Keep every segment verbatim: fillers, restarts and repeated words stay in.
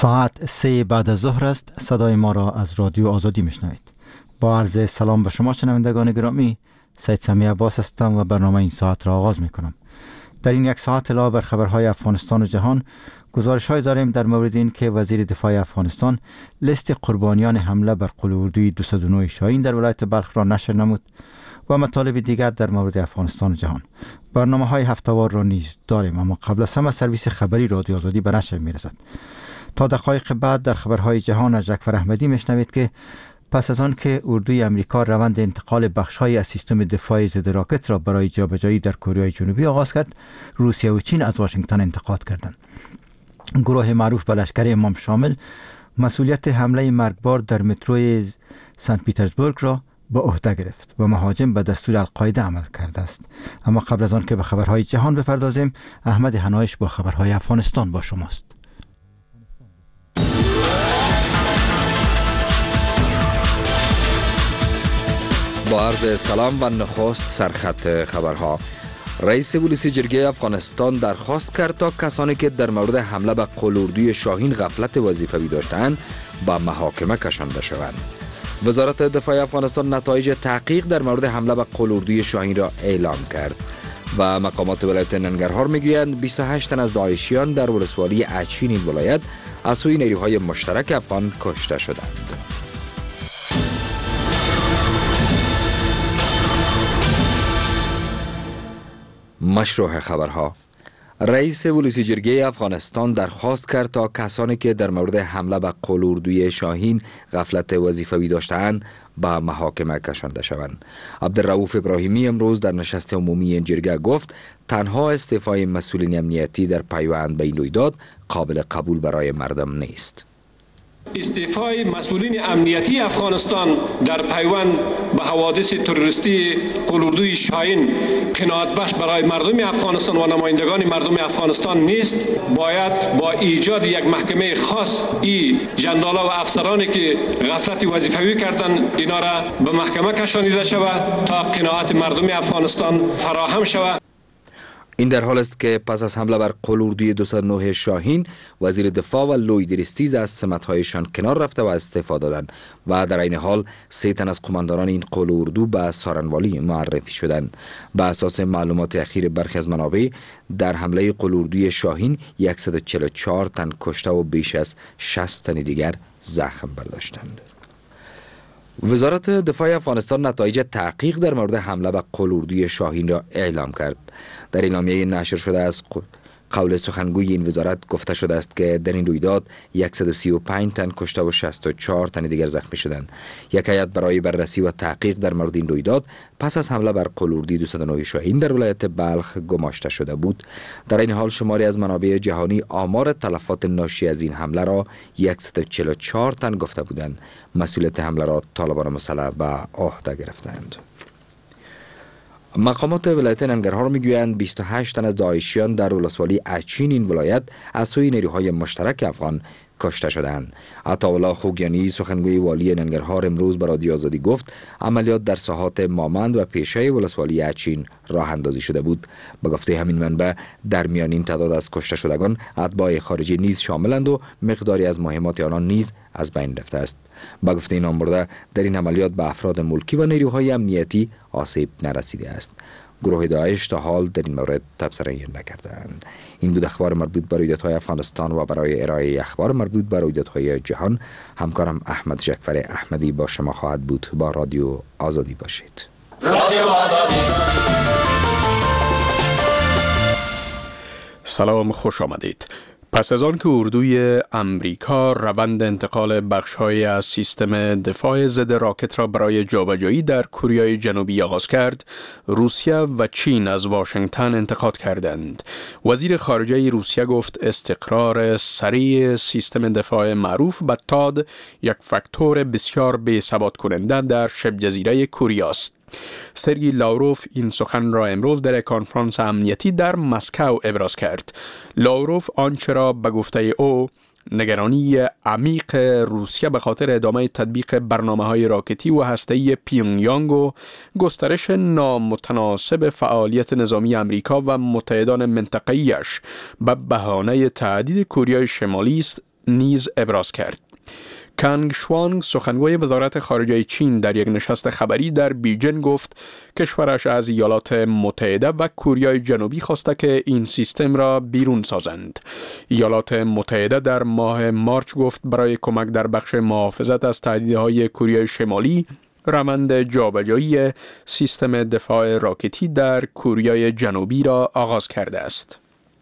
ساعت سه بعد از ظهر است. صدای ما را از رادیو آزادی میشنوید. با عرض سلام به شما شنوندگان گرامی، سید سمیع عباس هستم و برنامه این ساعت را آغاز میکنم. در این یک ساعت علاوه بر خبرهای افغانستان و جهان، گزارش‌های داریم در مورد این که وزیر دفاع افغانستان لیست قربانیان حمله بر قلاردوی دویست و نه شاهین در ولایت بلخ را نشر نمود و مطالب دیگر در مورد افغانستان و جهان. برنامه‌های هفته‌وار را نیز داریم، اما قبل از همه سرویس خبری رادیو آزادی به نشر می‌رسد. تا دقایق بعد در خبرهای جهان از جعفر احمدی میشنوید که پس از آن که اردوی امریکا روند انتقال بخش‌های از سیستم دفاع ضد راکت را برای جابجایی در کره جنوبی آغاز کرد، روسیه و چین از واشنگتن انتقاد کردند. گروه معروف به لشکر امام شامل مسئولیت حمله مرگبار در متروی سنت پیترزبورگ را به عهده گرفت و مهاجم به دستور القاعده عمل کرده است. اما قبل از آن که به خبرهای جهان بپردازیم، احمد حنایش با خبرهای افغانستان با شماست. با عرض سلام و نخست سرخط خبرها. رئیس پلیس جرگه افغانستان درخواست کرد تا کسانی که در مورد حمله به قلاردوی شاهین غفلت وظیفوی داشتند به محاکمه کشانده شوند. وزارت دفاع افغانستان نتایج تحقیق در مورد حمله به قلاردوی شاهین را اعلام کرد و مقامات ولایت ننگرهار میگویند بیست و هشت تن از داعشیان در ولسوالی اچین این ولایت از سوی نیروهای مشترک افغان کشته شدند. مشروع خبرها. رئیس پلیس جرگه افغانستان درخواست کرد تا کسانی که در مورد حمله به قلاردوی شاهین غفلت وظیفوی داشتند به محاکمه کشانده شوند. عبدالرؤوف ابراهیمی امروز در نشست عمومی این جرگه گفت تنها استعفای مسئولین امنیتی در پیوند به این رویداد قابل قبول برای مردم نیست. استعفای مسئولین امنیتی افغانستان در پیوند به حوادث تروریستی قلاردوی شاهین قناعت بخش برای مردم افغانستان و نمایندگان مردم افغانستان نیست. باید با ایجاد یک محکمه خاص این جندالا و افسرانی که غفلت وظیفوی کردند اینا را به محکمه کشانیده شود تا قناعت مردم افغانستان فراهم شود. این در حال است که پس از حمله بر قلاردوی دویست و نه شاهین، وزیر دفاع و لوید ریستیز از سمت‌هایشان کنار رفته و استعفا دادند و در این حال سه تن از قماندانان این قلاردو به سارنوالی معرفی شدند. به اساس معلومات اخیر برخی از منابع، در حمله قلاردوی شاهین صد و چهل و چهار تن کشته و بیش از شصت تن دیگر زخم برداشتند. وزارت دفاع افغانستان نتایج تحقیق در مورد حمله به قلاردوی شاهین را اعلام کرد. در اعلامیه نشر شده از قول سخنگوی این وزارت گفته شده است که در این رویداد صد و سی و پنج تن کشته و شصت و چهار تن دیگر زخمی شدند. یک هیئت برای بررسی و تحقیق در مورد این رویداد پس از حمله بر قلاردوی دویست و نه شاهین در ولایت بلخ گماشته شده بود. در این حال شماری از منابع جهانی آمار تلفات ناشی از این حمله را صد و چهل و چهار تن گفته بودند. مسئولیت حمله را طالبان مسلح به عهده گرفتند. مقامات ولایت ننگرهار میگویند بیست و هشت تن از داعشیان در ولسوالی اچین این ولایت از سوی نیروهای مشترک افغان کشته شدند. عطاالله خوگیانی سخنگوی والی ننگرهار امروز به رادیو آزادی گفت عملیات در ساحات مامند و پیشه ولسوالی اچین راه اندازی شده بود. به گفته همین منبع در میان این تعداد از کشته شدگان اتباع خارجی نیز شاملند و مقداری از مهمات آنان نیز از بین رفته است. به گفته نامبرده در این عملیات به افراد ملکی و نیروهای امنیتی آسیب نرسیده است. گروه داعش تا حال در این مورد تبصره نکردند. این بود اخبار مربوط به رویدادهای افغانستان و برای ارائه اخبار مربوط به رویدادهای جهان همکارم احمد جعفر احمدی با شما خواهد بود. با رادیو آزادی باشید. رادیو آزادی. سلام، خوش آمدید. پس از آن که اردوی امریکا روند انتقال بخش‌های از سیستم دفاع ضد راکت را برای جابجایی در کره جنوبی آغاز کرد، روسیه و چین از واشنگتن انتقاد کردند. وزیر خارجه روسیه گفت استقرار سریع سیستم دفاع معروف به تاد یک فاکتور بسیار بی‌ثبات کننده در شبه جزیره کره است. سرگئی لاوروف این سخن را امروز در کنفرانس امنیتی در مسکو ابراز کرد. لاوروف آنچه را به گفته او نگرانی عمیق روسیه به خاطر ادامه تطبیق برنامه‌های راکتی و هسته‌ای پیونگیانگ و گسترش نامتناسب فعالیت نظامی امریکا و متحدان منطقه‌ایش به بهانه تهدید کره شمالی است نیز ابراز کرد. کانگ شوانگ سخنگوی وزارت خارجه چین در یک نشست خبری در بیجین گفت کشورش از ایالات متحده و کره جنوبی خواسته که این سیستم را بیرون سازند. ایالات متحده در ماه مارچ گفت برای کمک در بخش محافظت از تهدیدهای کره شمالی روند جابجایی سیستم دفاع راکتی در کره جنوبی را آغاز کرده است.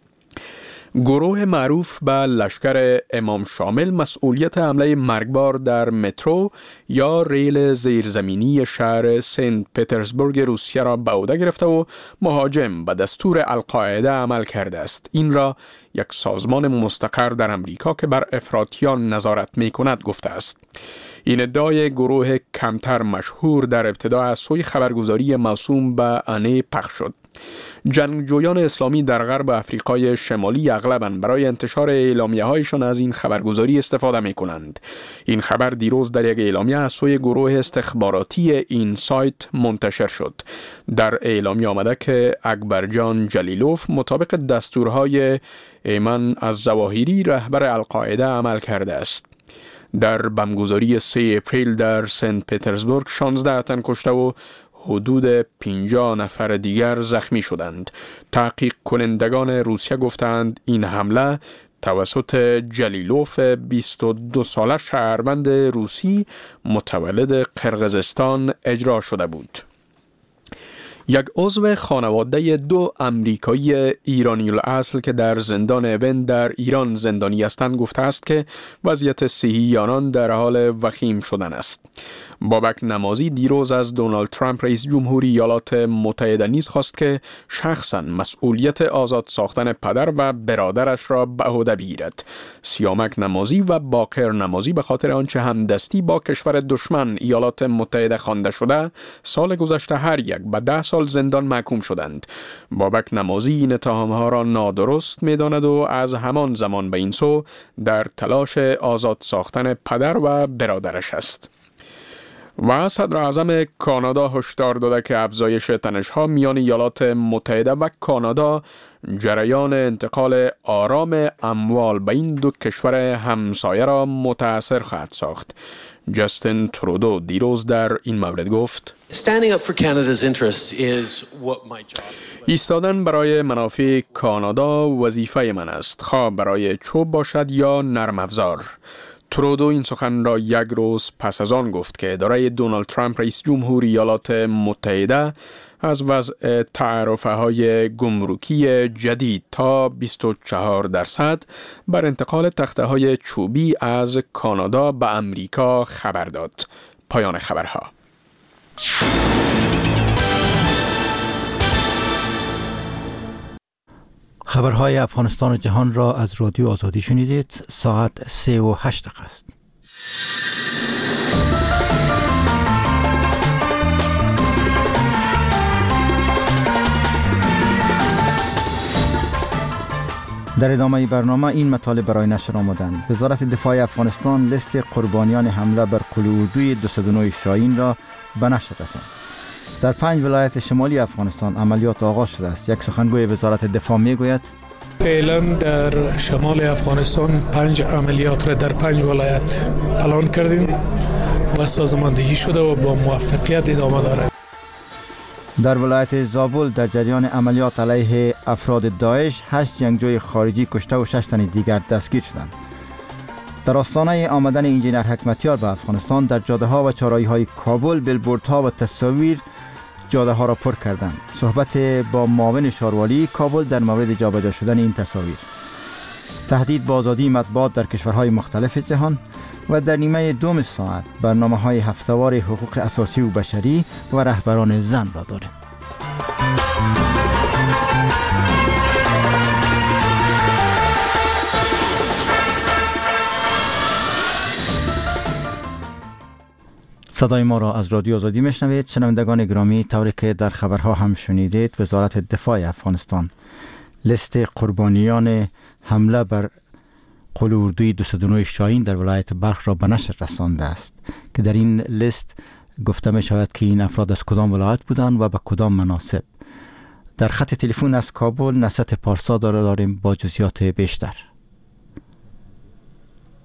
گروه معروف به لشکر امام شامل مسئولیت حمله مرگبار در مترو یا ریل زیرزمینی شهر سنت پترزبورگ روسیه را به عهده گرفته و مهاجم به دستور القاعده عمل کرده است. این را یک سازمان مستقر در امریکا که بر افراطیان نظارت می کند گفته است. این ادعای گروه کمتر مشهور در ابتدا از سوی خبرگزاری موسوم به انه پخش شد. جنگجویان اسلامی در غرب افریقای شمالی اغلباً برای انتشار اعلامیه‌هایشان از این خبرگزاری استفاده می‌کنند. این خبر دیروز در یک اعلامیه از سوی گروه استخباراتی این سایت منتشر شد. در اعلامیه آمده که اکبرجان جلیلوف مطابق دستورهای ایمن از ظواهری رهبر القاعده عمل کرده است. در بمبگذاری سه اپریل در سنت پترزبورگ شانزده تن کشته و حدود پنجاه نفر دیگر زخمی شدند. تحقیق کنندگان روسیه گفتند این حمله توسط جلیلوف بیست و دو ساله شهروند روسی متولد قرقیزستان اجرا شده بود. یک عضو خانواده دو امریکایی ایرانی الاصل که در زندان اوین در ایران زندانی هستند گفته است که وضعیت صحی آنان در حال وخیم شدن است. بابک نمازی دیروز از دونالد ترامپ رئیس جمهوری ایالات متحده نیز خواست که شخصاً مسئولیت آزاد ساختن پدر و برادرش را به عهده بگیرد. سیامک نمازی و باقر نمازی به خاطر آنچه همدستی با کشور دشمن ایالات متحده خوانده شده سال گذشته هر یک به ده سال زندان محکوم شدند. بابک نمازی این اتهام‌ها را نادرست می‌داند و از همان زمان به این سو در تلاش آزاد ساختن پدر و برادرش است. و صدر اعظم کانادا هشدار داده که افزایش تنش‌ها میان ایالات متحده و کانادا جریان انتقال آرام اموال به این دو کشور همسایه را متأثر خواهد ساخت. جاستین ترودو دیروز در این مورد گفت: ایستادن برای منافع کانادا وظیفه من است، خواه برای چوب باشد یا نرم افزار. ترودو این سخن را یک روز پس از آن گفت که اداره دونالد ترامپ رئیس جمهوری ایالات متحده از وضع تعرفه های گمرکی جدید تا بیست و چهار درصد بر انتقال تخته های چوبی از کانادا به امریکا خبر داد. پایان خبرها. خبرهای افغانستان و جهان را از رادیو آزادی شنیدید. ساعت سه و هشت دقیقه است. در ادامه برنامه این مطالب برای نشر آمدند. وزارت دفاع افغانستان لیست قربانیان حمله بر قل اردوی دویست و نه شاهین را به نشر رساند. در پنج ولایت شمالی افغانستان عملیات آغاز شده است. یک سخنگوی وزارت دفاع میگوید فعلا در شمال افغانستان پنج عملیات را در پنج ولایت پلان کردیم و سازماندهی شده و با موفقیت ادامه دارد. در ولایت زابل در جریان عملیات علیه افراد داعش هشت جنگجوی خارجی کشته و شش تن دیگر دستگیر شدند. در آستانه آمدن انجینر حکمتیار به افغانستان در جاده ها و چهارراهی های کابل بیلبوردها و تصاویر جاده ها را پر کردند. صحبت با معاون شاروالی کابل در مورد جابجا شدن این تصاویر. تهدید به آزادی مطبوعات در کشورهای مختلف جهان و در نیمه دوم ساعت برنامه های هفته‌وار حقوق اساسی و بشری و رهبران زن را داریم. صدای ما را از رادیو آزادی میشنوید. شنوندگان گرامی، طوری که در خبرها هم شنیدید، وزارت دفاع افغانستان لیست قربانیان حمله بر قل اردوی دویست و نه شاهین در ولایت بلخ را به نشر رسانده است که در این لیست گفته می شود که این افراد از کدام ولایت بودند و به کدام مناصب. در خط تلفن از کابل نصرت پارسا داره داریم با جزئیات بیشتر.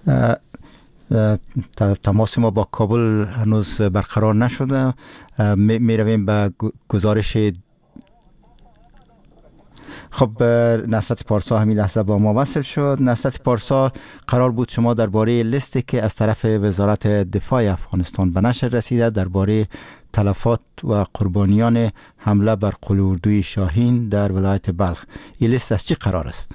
تماس ما با کابل هنوز برقرار نشده. می رویم به گزارش. خب نصرت پارسا همین لحظه با ما وصل شد. نصرت پارسا، قرار بود شما درباره لیستی که از طرف وزارت دفاع افغانستان به نشر رسیده درباره تلفات و قربانیان حمله بر قلاردوی شاهین در ولایت بلخ، این لیست از چی قرار است؟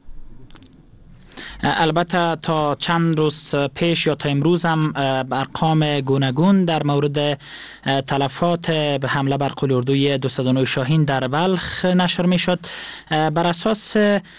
البته تا چند روز پیش یا تا امروز هم ارقام گوناگون در مورد تلفات به حمله بر قلاردوی دویست و نه شاهین در بلخ نشر می شد. بر اساس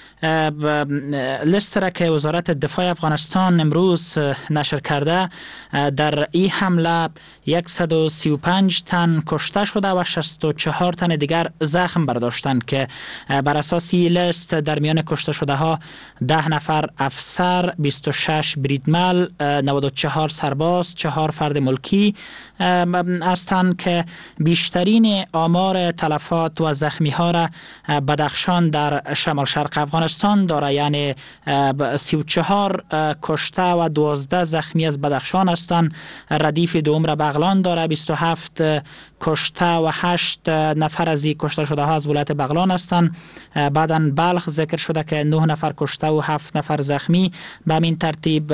لیست را که وزارت دفاع افغانستان امروز نشر کرده، در این حمله صد و سی و پنج تن کشته شده و شصت و چهار تن دیگر زخم برداشتند که بر اساس این لیست در میان کشته شده ها ده نفر افسر، بیست و شش بریدمل، نود و چهار سرباز، چهار فرد ملکی هستند که بیشترین آمار تلفات و زخمی ها را بدخشان در شمال شرق افغانستان داره، یعنی سی و چهار کشته و دوازده زخمی از بدخشان هستند. ردیف دوم را بغلان داره، بیست و هفت کشته و هشت نفر از این کشته شده ها از ولایت بغلان هستند. بعداً بلخ ذکر شده که نه نفر کشته و هفت نفر زخمی. به همین ترتیب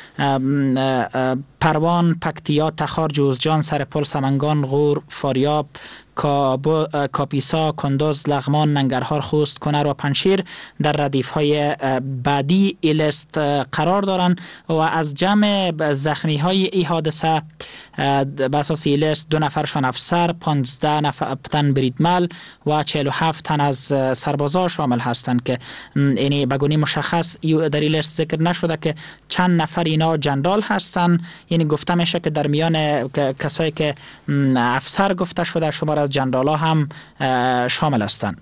پروان، پکتیا، تخار، جوزجان، سرپل، سمنگان، غور، فاریاب، کاپیسا، کندوز، لغمان، ننگرهار، خوست، کنر و پنشیر در ردیف های بعدی ای لیست قرار دارند و از جمع زخمی های ای حادثه به اساس ای لیست دو نفرشان افسر، پانزده نفر تن بریدمل و چهل و هفت تن از سربازا شامل هستند که یعنی به گونه مشخص در ای لیست ذکر نشده که چند نفر اینا جنرال هستند. یعنی گفته میشه که در میان کسایی که افسر گفته شده شمار از جنرال ها هم شامل هستند.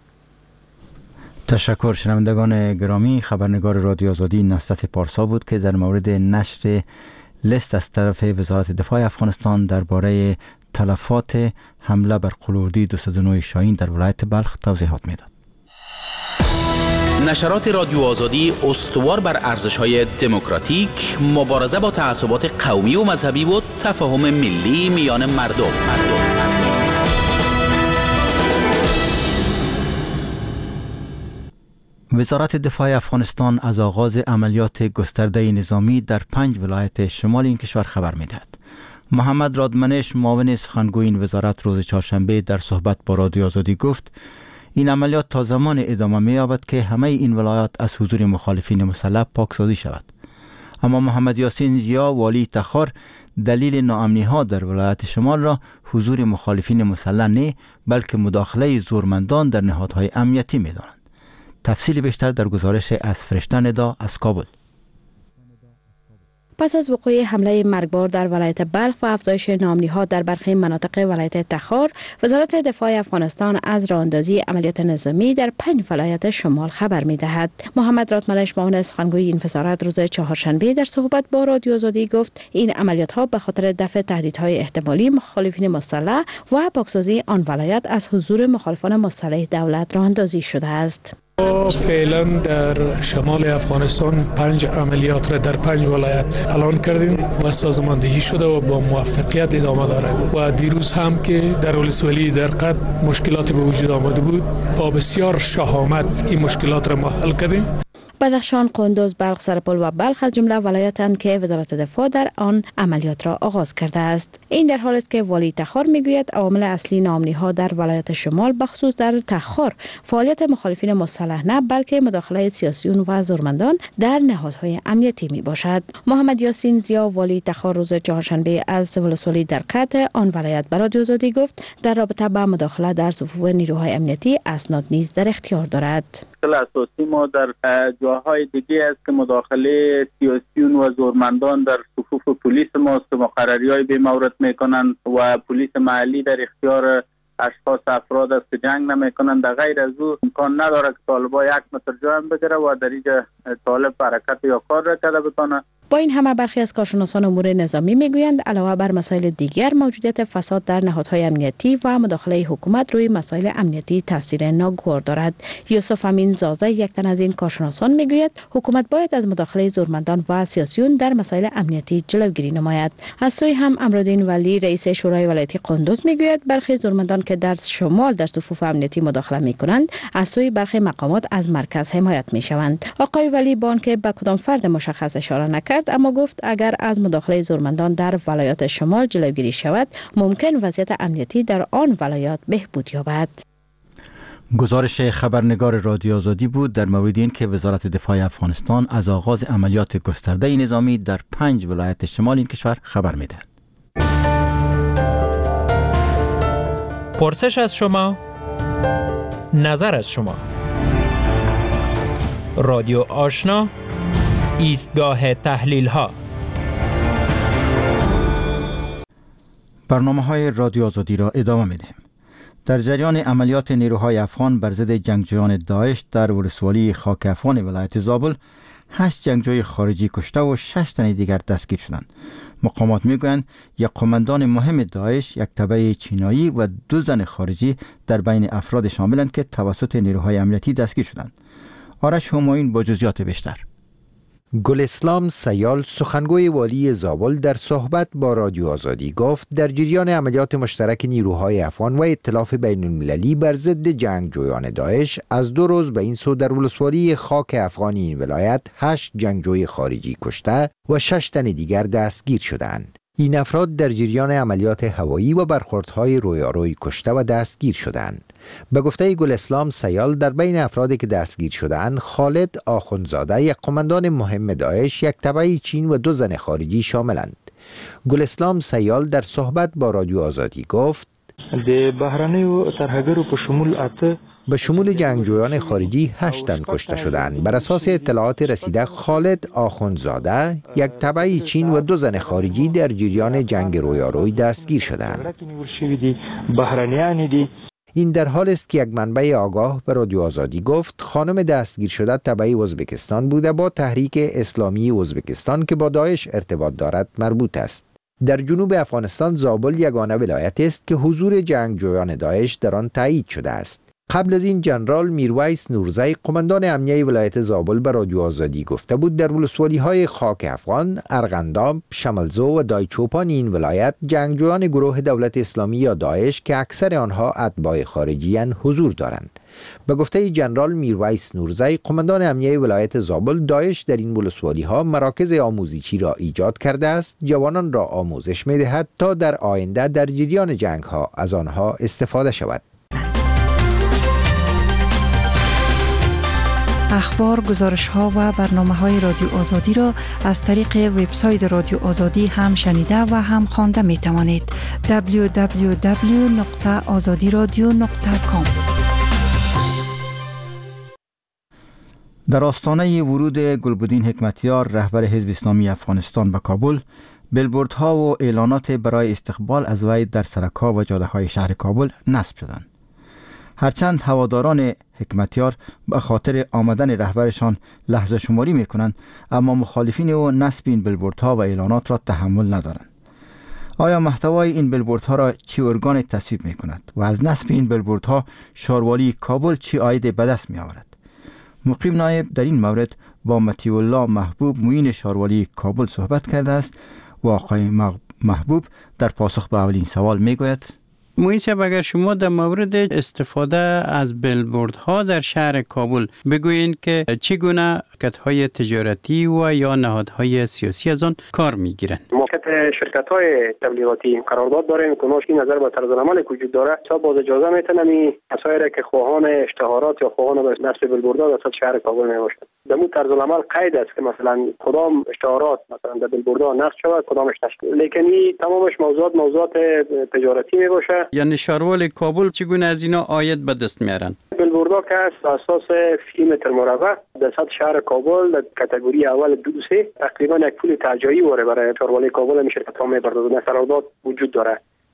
تشکر. شنوندگان گرامی، خبرنگار رادیو آزادی نصرت پارسا بود که در مورد نشر لیست از طرف وزارت دفاع افغانستان درباره تلفات حمله بر قلاردوی دویست و نه شاهین در ولایت بلخ توضیحات میداد. نشرات رادیو آزادی استوار بر ارزش‌های دموکراتیک، مبارزه با تعصبات قومی و مذهبی و تفاهم ملی میان مردم. مردم. وزارت دفاع افغانستان از آغاز عملیات گسترده نظامی در پنج ولایت شمال این کشور خبر می‌دهد. محمد رادمنش، معاون سخنگوی این وزارت، روز چهارشنبه در صحبت با رادیو آزادی گفت این عملیات تا زمان ادامه می‌یابد که همه این ولایات از حضور مخالفین مسلح پاکسازی شود. اما محمد یاسین زیا، والی تخار، دلیل ناامنی‌ها در ولایت شمال را حضور مخالفین مسلح نه بلکه مداخله زورمندان در نهادهای امنیتی می‌دانند. تفصیل بیشتر در گزارش از فرشته ندا از کابل. پس از وقوع حمله مرگبار در ولایت بلخ و افزایش ناامنی‌ها در برخی مناطق ولایت تخار، وزارت دفاع افغانستان از راهاندازی عملیات نظامی در پنج ولایت شمال خبر می‌دهد. محمد رادمنش، معاون سخنگوی این وزارت، روز چهارشنبه در صحبت با رادیو آزادی گفت این عملیات‌ها به خاطر دفع تهدیدهای احتمالی مخالفین مسلح و پاکسازی آن ولایت از حضور مخالفان مسلح دولت راهاندازی شده است. فعلا در شمال افغانستان پنج عملیات را در پنج ولایت اعلان کردیم و سازماندهی شده و با موفقیت ادامه دارد و دیروز هم که در ولسوالی در قد مشکلاتی به وجود آمده بود با بسیار شهامت این مشکلات را ما حل کردیم. بدخشان، کندوز، بلخ، سرپل و بلخ از جمله ولایتند که وزارت دفاع در آن عملیات را آغاز کرده است. این در حالی است که والی تخار میگوید عوامل اصلی ناامنی‌ها در ولایت شمال بخصوص در تخار فعالیت مخالفین مسلح نه بلکه مداخله سیاسیون و زورمندان در نهادهای امنیتی می باشد. محمد یاسین زیا، والی تخار، روز چهارشنبه از ولسوالی در قطع آن ولایت به رادیو آزادی گفت در رابطه با مداخله در صفوف نیروهای امنیتی اسناد نیز در اختیار دارد. اساسی ما در جاهای دیگه است که مداخله سیاسیون و زورمندان در صفوف پلیس ماست که مقرری‌های به مورد میکنند و پلیس محلی در اختیار اشخاص افراد است که جنگ نمیکنند. در غیر از او امکان نداره که طالبا یک متر جای بگیره و در اینجا طالب حرکت یا کار را کرده بتانه. با این همه برخی از کارشناسان امور نظامی میگویند علاوه بر مسائل دیگر موجودیت فساد در نهادهای امنیتی و مداخله حکومت روی مسائل امنیتی تاثیر ناگوار دارد. یوسف امین زازه یک تن از این کارشناسان میگوید حکومت باید از مداخله زورمندان و سیاسیون در مسائل امنیتی جلوگیری نماید. از سوی هم امرالدین ولی رئیس شورای ولایتی قندوز میگوید برخی زورمندان که در شمال در صفوف امنیتی مداخله میکنند از سوی برخی مقامات از مرکز حمایت میشوند. آقای ولی با آنکه به کدام فرد مشخص اشاره نکرد اما گفت اگر از مداخله زورمندان در ولایات شمال جلوگیری شود ممکن وضعیت امنیتی در آن ولایات بهبود یابد. گزارش خبرنگار رادیو آزادی بود در مورد این که وزارت دفاع افغانستان از آغاز عملیات گسترده نظامی در پنج ولایت شمال این کشور خبر می‌دهد. پرسش از شما، نظر از شما. رادیو آشنا، ایستگاه تحلیل ها. برنامه‌های رادیو آزادی را ادامه می‌دهیم. در جریان عملیات نیروهای افغان بر ضد جنگجویان داعش در ولسوالی خاک افغان ولایت زابل، هشت جنگجوی خارجی کشته و شش تن دیگر دستگیر شدند. مقامات میگویند یک قماندان مهم داعش، یک تبع چینایی و دو زن خارجی در بین افراد شاملند که توسط نیروهای امنیتی دستگیر شدند. آرش همایون با جزئیات بیشتر. گلاسلام سیال سخنگوی والی زابل در صحبت با رادیو آزادی گفت در جریان عملیات مشترک نیروهای افغان و ائتلاف بین المللی بر ضد جنگجویان داعش از دو روز به این سو در ولسوالی خاک افغان این ولایت هشت جنگجوی خارجی کشته و شش تن دیگر دستگیر شدند. این افراد در جریان عملیات هوایی و برخوردهای رویارویی کشته و دستگیر شدند. به گفته گلاسلام سیال در بین افرادی که دستگیر شدند خالد آخوندزاده یک قماندان مهم داعش، یک تبع چین و دو زن خارجی شاملند. گلاسلام سیال در صحبت با رادیو آزادی گفت د بهرنیو ترهګرو په شمول اته به شمول جنگجویان خارجی هشت تن کشته شدند. بر اساس اطلاعات رسیده خالد آخوندزاده، یک تبع چین و دو زن خارجی در جریان جنگ رویارویی دستگیر شدند. این در حال است که یک منبع آگاه به رادیو آزادی گفت خانم دستگیر شده تبع ازبکستان بوده، با تحریک اسلامی ازبکستان که با داعش ارتباط دارد مربوط است. در جنوب افغانستان زابل یگانه ولایت است که حضور جنگجویان داعش در آن تایید شده است. قبل از این جنرال میرویس نورزی قماندان امنیه ولایت زابل به رادیو آزادی گفته بود در ولسوالی‌های خاک افغان، ارغنداب، شملزو و دایچوپان این ولایت جنگجویان گروه دولت اسلامی یا داعش که اکثر آنها اتباع خارجی‌اند حضور دارند. به گفته جنرال میرویس نورزی قماندان امنیه ولایت زابل، داعش در این ولسوالی‌ها مراکز آموزشی را ایجاد کرده است، جوانان را آموزش می‌دهد تا در آینده در جریان جنگ‌ها از آنها استفاده شود. اخبار، گزارش ها و برنامه های رادیو آزادی را از طریق وبسایت رادیو آزادی هم شنیده و هم خوانده می توانید. دبلیو دبلیو دبلیو نقطه آزادی رادیو نقطه کام. در آستانه ورود گلبدین حکمتیار رهبر حزب اسلامی افغانستان به کابل، بیلبوردها و اعلانات برای استقبال از وی در سرک‌ها و جاده‌های شهر کابل نصب شدند. هرچند هواداران حکمتیار به خاطر آمدن رهبرشان لحظه شماری میکنند، اما مخالفین او نصب این بیلبوردها و اعلانات را تحمل ندارند. آیا محتوای این بیلبوردها را چه ارگان تصویب میکند و از نصب این بیلبوردها شاروالی کابل چه عاید به دست میآورد؟ مقیم نایب در این مورد با مطیع الله محبوب معین شاروالی کابل صحبت کرده است و آقای محبوب در پاسخ به اولین سوال میگوید: معین صاحب، اگر شما در مورد استفاده از بیلبوردها در شهر کابل بگویید که چگونه شرکت‌های تجارتی و یا نهادهای سیاسی از آن کار می‌گیرند؟ شرکت‌های تبلیغاتی قرارداد داریم که ماشین نظر به طرز عمل که وجود داره تا باز اجازه میتونن این مسائلی که خواهان اشتهارات یا خواهان نصب بیلبوردها در شهر کابل میباشند. در مو طرز عمل قید است که مثلا کدام اشتهارات مثلا در بیلبوردها نصب شود، کدامش نشود، لیکن این تمامش موضوعات موضوعات تجارتی میباشه. یعنی شهروال کابل چگونه از اینا عاید به دست میارن؟ بیلبوردها که است اساس سی متر مربع در سطح شهر کابل در کاتگوری اول دو سه تقریبا یک پول ترجیحی واره برای شهروال کابل می شرکت ها می‌پردازند. قرارداد وجود داره.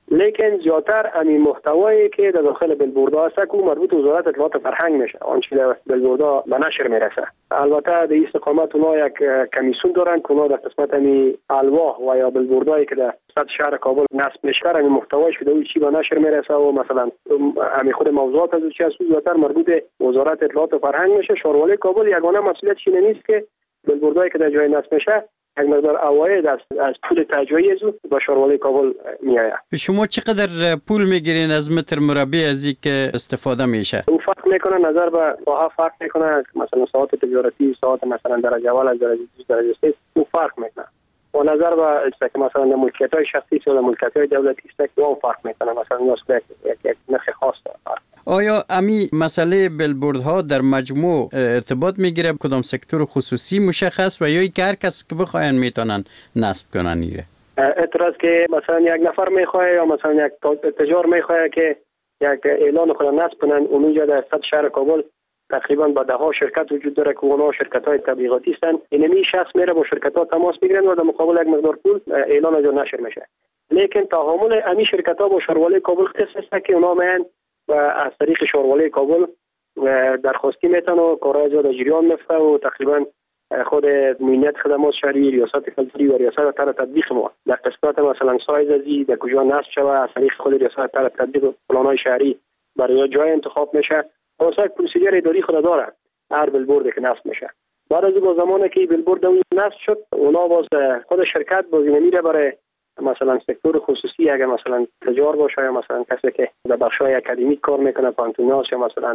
لیکن زیاتر امی محتوایی که در داخل بیلبوردها است که مربوط به وزارت اطلاعات و فرهنگ میشه، آنچه در بیلبوردها به نشر میرسه. البته در این استقامت اونها یک کمیسیون دارن که اونها در قسمت امی الواح و یا بیلبوردهایی که در سطح شهر کابل نصب میشه امی محتوایش که در چی به نشر میرسه و مثلا امی خود موضوعات از چی است زیاتر مربوط به وزارت اطلاعات و فرهنگ میشه. شاروالی کابل یگانه مسئولیتش این نیست که بیلبوردهایی که در جای نصب میشه یک مقدار عواید از از پول تجهیز به شاروالی کابل میآید. شما چقدر پول میگیرین از متر مربع از این که استفاده میشه؟ اون فرق میکنه، نظر به راه فرق میکنه، مثلا ساعت تجارتی، ساعت مثلا درجه اول از درجه دو درجه سه اون فرق میکنه. و نظر به است که مثلا ملکیت های شخصی یا ملکیت های دولتی است که اون فرق میکنه، مثلا یک یک نرخ خاص داره. آیا امی مسئله بیلبوردها در مجموع ارتباط میگیره کدام سکتور خصوصی مشخص و یا یک هر کس که بخواین میتونن نصب کنن ایره؟ اعتراض که مثلا یک نفر میخواه یا مثلا یک تجار میخواه که یک اعلان خود نصب کنن، اونجا در سطح شهر کابل تقریبا با ده ها شرکت وجود داره که اونها شرکت های تبلیغاتی هستن. اینمی شخص میره با شرکت ها تماس میگیرن و در مقابل یک مقدار پول اعلان از نشر میشه. لیکن تعامل امی شرکت ها با شاروالی کابل خاص است که اونها میان و از طریق شاروالی کابل درخواستی میتن و کارهای زیاد جریان میفته و تقریبا خود مدیریت خدمات شهری، ریاست فلزی و ریاست تر تطبیق ما در قسمت مثلا سایز ازی در کجا نصب شوه از طریق خود ریاست تر تطبیق پلان‌های شهری برای جای انتخاب میشه. واسه یک پروسیجر اداری خود داره هر بیلبورد که نصب میشه. بعد از با زمانی که بیلبورد نصب شد اونا باز خود شرکت باز نمیره برای مثلا سکتور خصوصی، اگر مثلا تجار باشه یا مثلا کسی که در بخش‌های اکادمیک کار میکنه، پانتوناس یا مثلا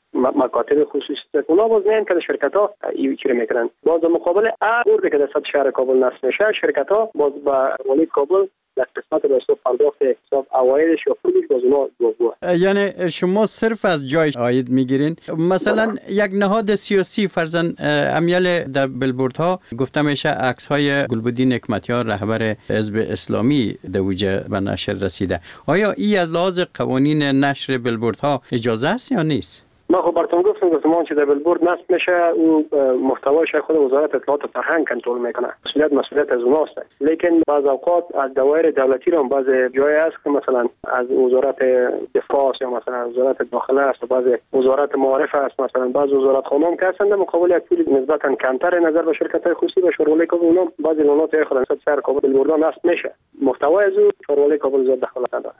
مکاتب خصوصی، اونا باز میان که شرکت ها ایویچی میکنن. باز مقابل ارد که در سطح شهر کابل نصب میشه، شرکت ها باز با ولی کابل در قسمت به حساب پرداخت حساب اوایدش یا پولش باز اونا گفتگو. یعنی شما صرف از جای عاید میگیرین؟ مثلا یک نهاد سیاسی فرضاً امیال در بیلبوردها گفته میشه عکس های گلبدین حکمتیار رهبر حزب اسلامی در وجه به نشر رسیده. آیا این از لحاظ قوانین نشر بیلبوردها اجازه است یا نیست؟ ما خب براتون گفتم که زمان که در بیلبورد نصب میشه او محتوایش خود وزارت اطلاعات و فرهنگ کنترل میکنه، مسئولیت مسئولیت از اوناست. لیکن بعض اوقات از دوایر دولتی رو بعض جای هست که مثلا از وزارت دفاع یا مثلا وزارت داخله است و بعض وزارت معارف است، مثلا بعض وزارت خانم که هستند مقابل یک پول نسبتا کمتر نظر به شرکت های خصوصی و شاروالی کابل اونا بعضی اعلانات خود سر کابل بیلبورد نصب میشه، محتوای از او شاروالی کابل زیاد دخالت نداره.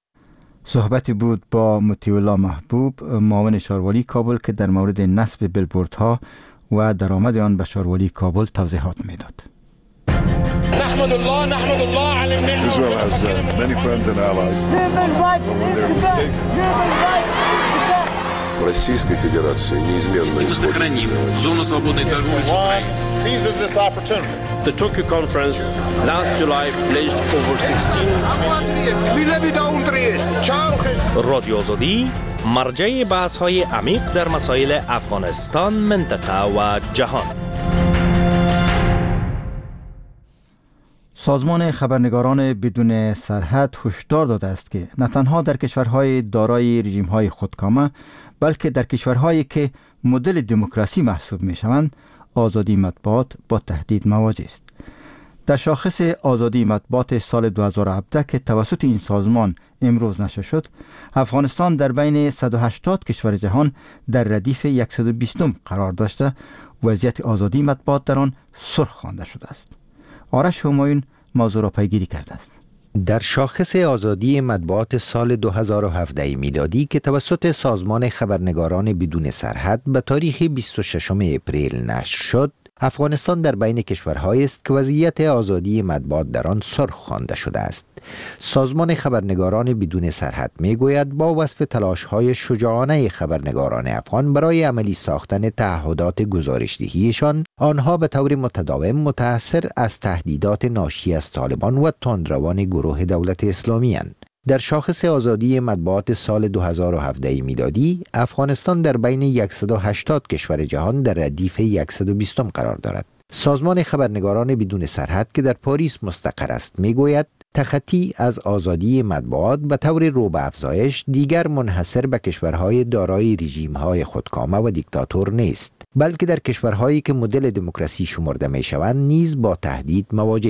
صحبتی بود با مطیع الله محبوب، معاون شاروالی کابل که در مورد نصب بیلبوردها و درآمد آن به شاروالی کابل توضیحات میداد. نحمد الله نحمد الله على النعمة. Israel has uh, many friends and allies. But when they're mistaken. Российской Федерации неизменно сохраним зону свободной торговли с Украиной. Seizes this opportunity. The Tokyo conference last July pledged over sixteen. رادیو آزادی مرجع بحث‌های عمیق در مسائل افغانستان، منطقه و جهان. سازمان خبرنگاران بدون سرحد هشدار داده است که نه تنها در کشورهای دارای رژیم‌های خودکامه بلکه در کشورهایی که مدل دموکراسی محسوب می‌شوند آزادی مطبوعات با تهدید مواجه است. در شاخص آزادی مطبوعات سال دو هزار و هفده که توسط این سازمان امروز نشر شد، افغانستان در بین صد و هشتاد کشور جهان در ردیف صد و بیست قرار داشته، وضعیت آزادی مطبوعات در آن سرخ خوانده شده است. آرش همایون موضوع را پیگیری کرده است. در شاخص آزادی مطبوعات سال دو هزار و هفده میلادی که توسط سازمان خبرنگاران بدون سرحد به تاریخ بیست و ششم اپریل نشر شد، افغانستان در بین کشورهایی است که وضعیت آزادی مطبوعات در آن سرخ خوانده شده است. سازمان خبرنگاران بدون سرحد میگوید با وصف تلاش‌های شجاعانه خبرنگاران افغان برای عملی ساختن تعهدات گزارش‌دهیشان، آنها به طور متداوم متأثر از تهدیدات ناشی از طالبان و تندروان گروه دولت اسلامی اند. در شاخص آزادی مطبوعات سال دو هزار و هفده میلادی، افغانستان در بین صد و هشتاد کشور جهان در ردیف صد و بیست قرار دارد. سازمان خبرنگاران بدون سرحد که در پاریس مستقر است میگوید تخطی از آزادی مطبوعات به طور رو به افزایش دیگر منحصر به کشورهای دارای رژیم‌های خودکامه و دیکتاتور نیست، بلکه در کشورهایی که مدل دموکراسی شمرده میشوند نیز با تهدید مواجه است.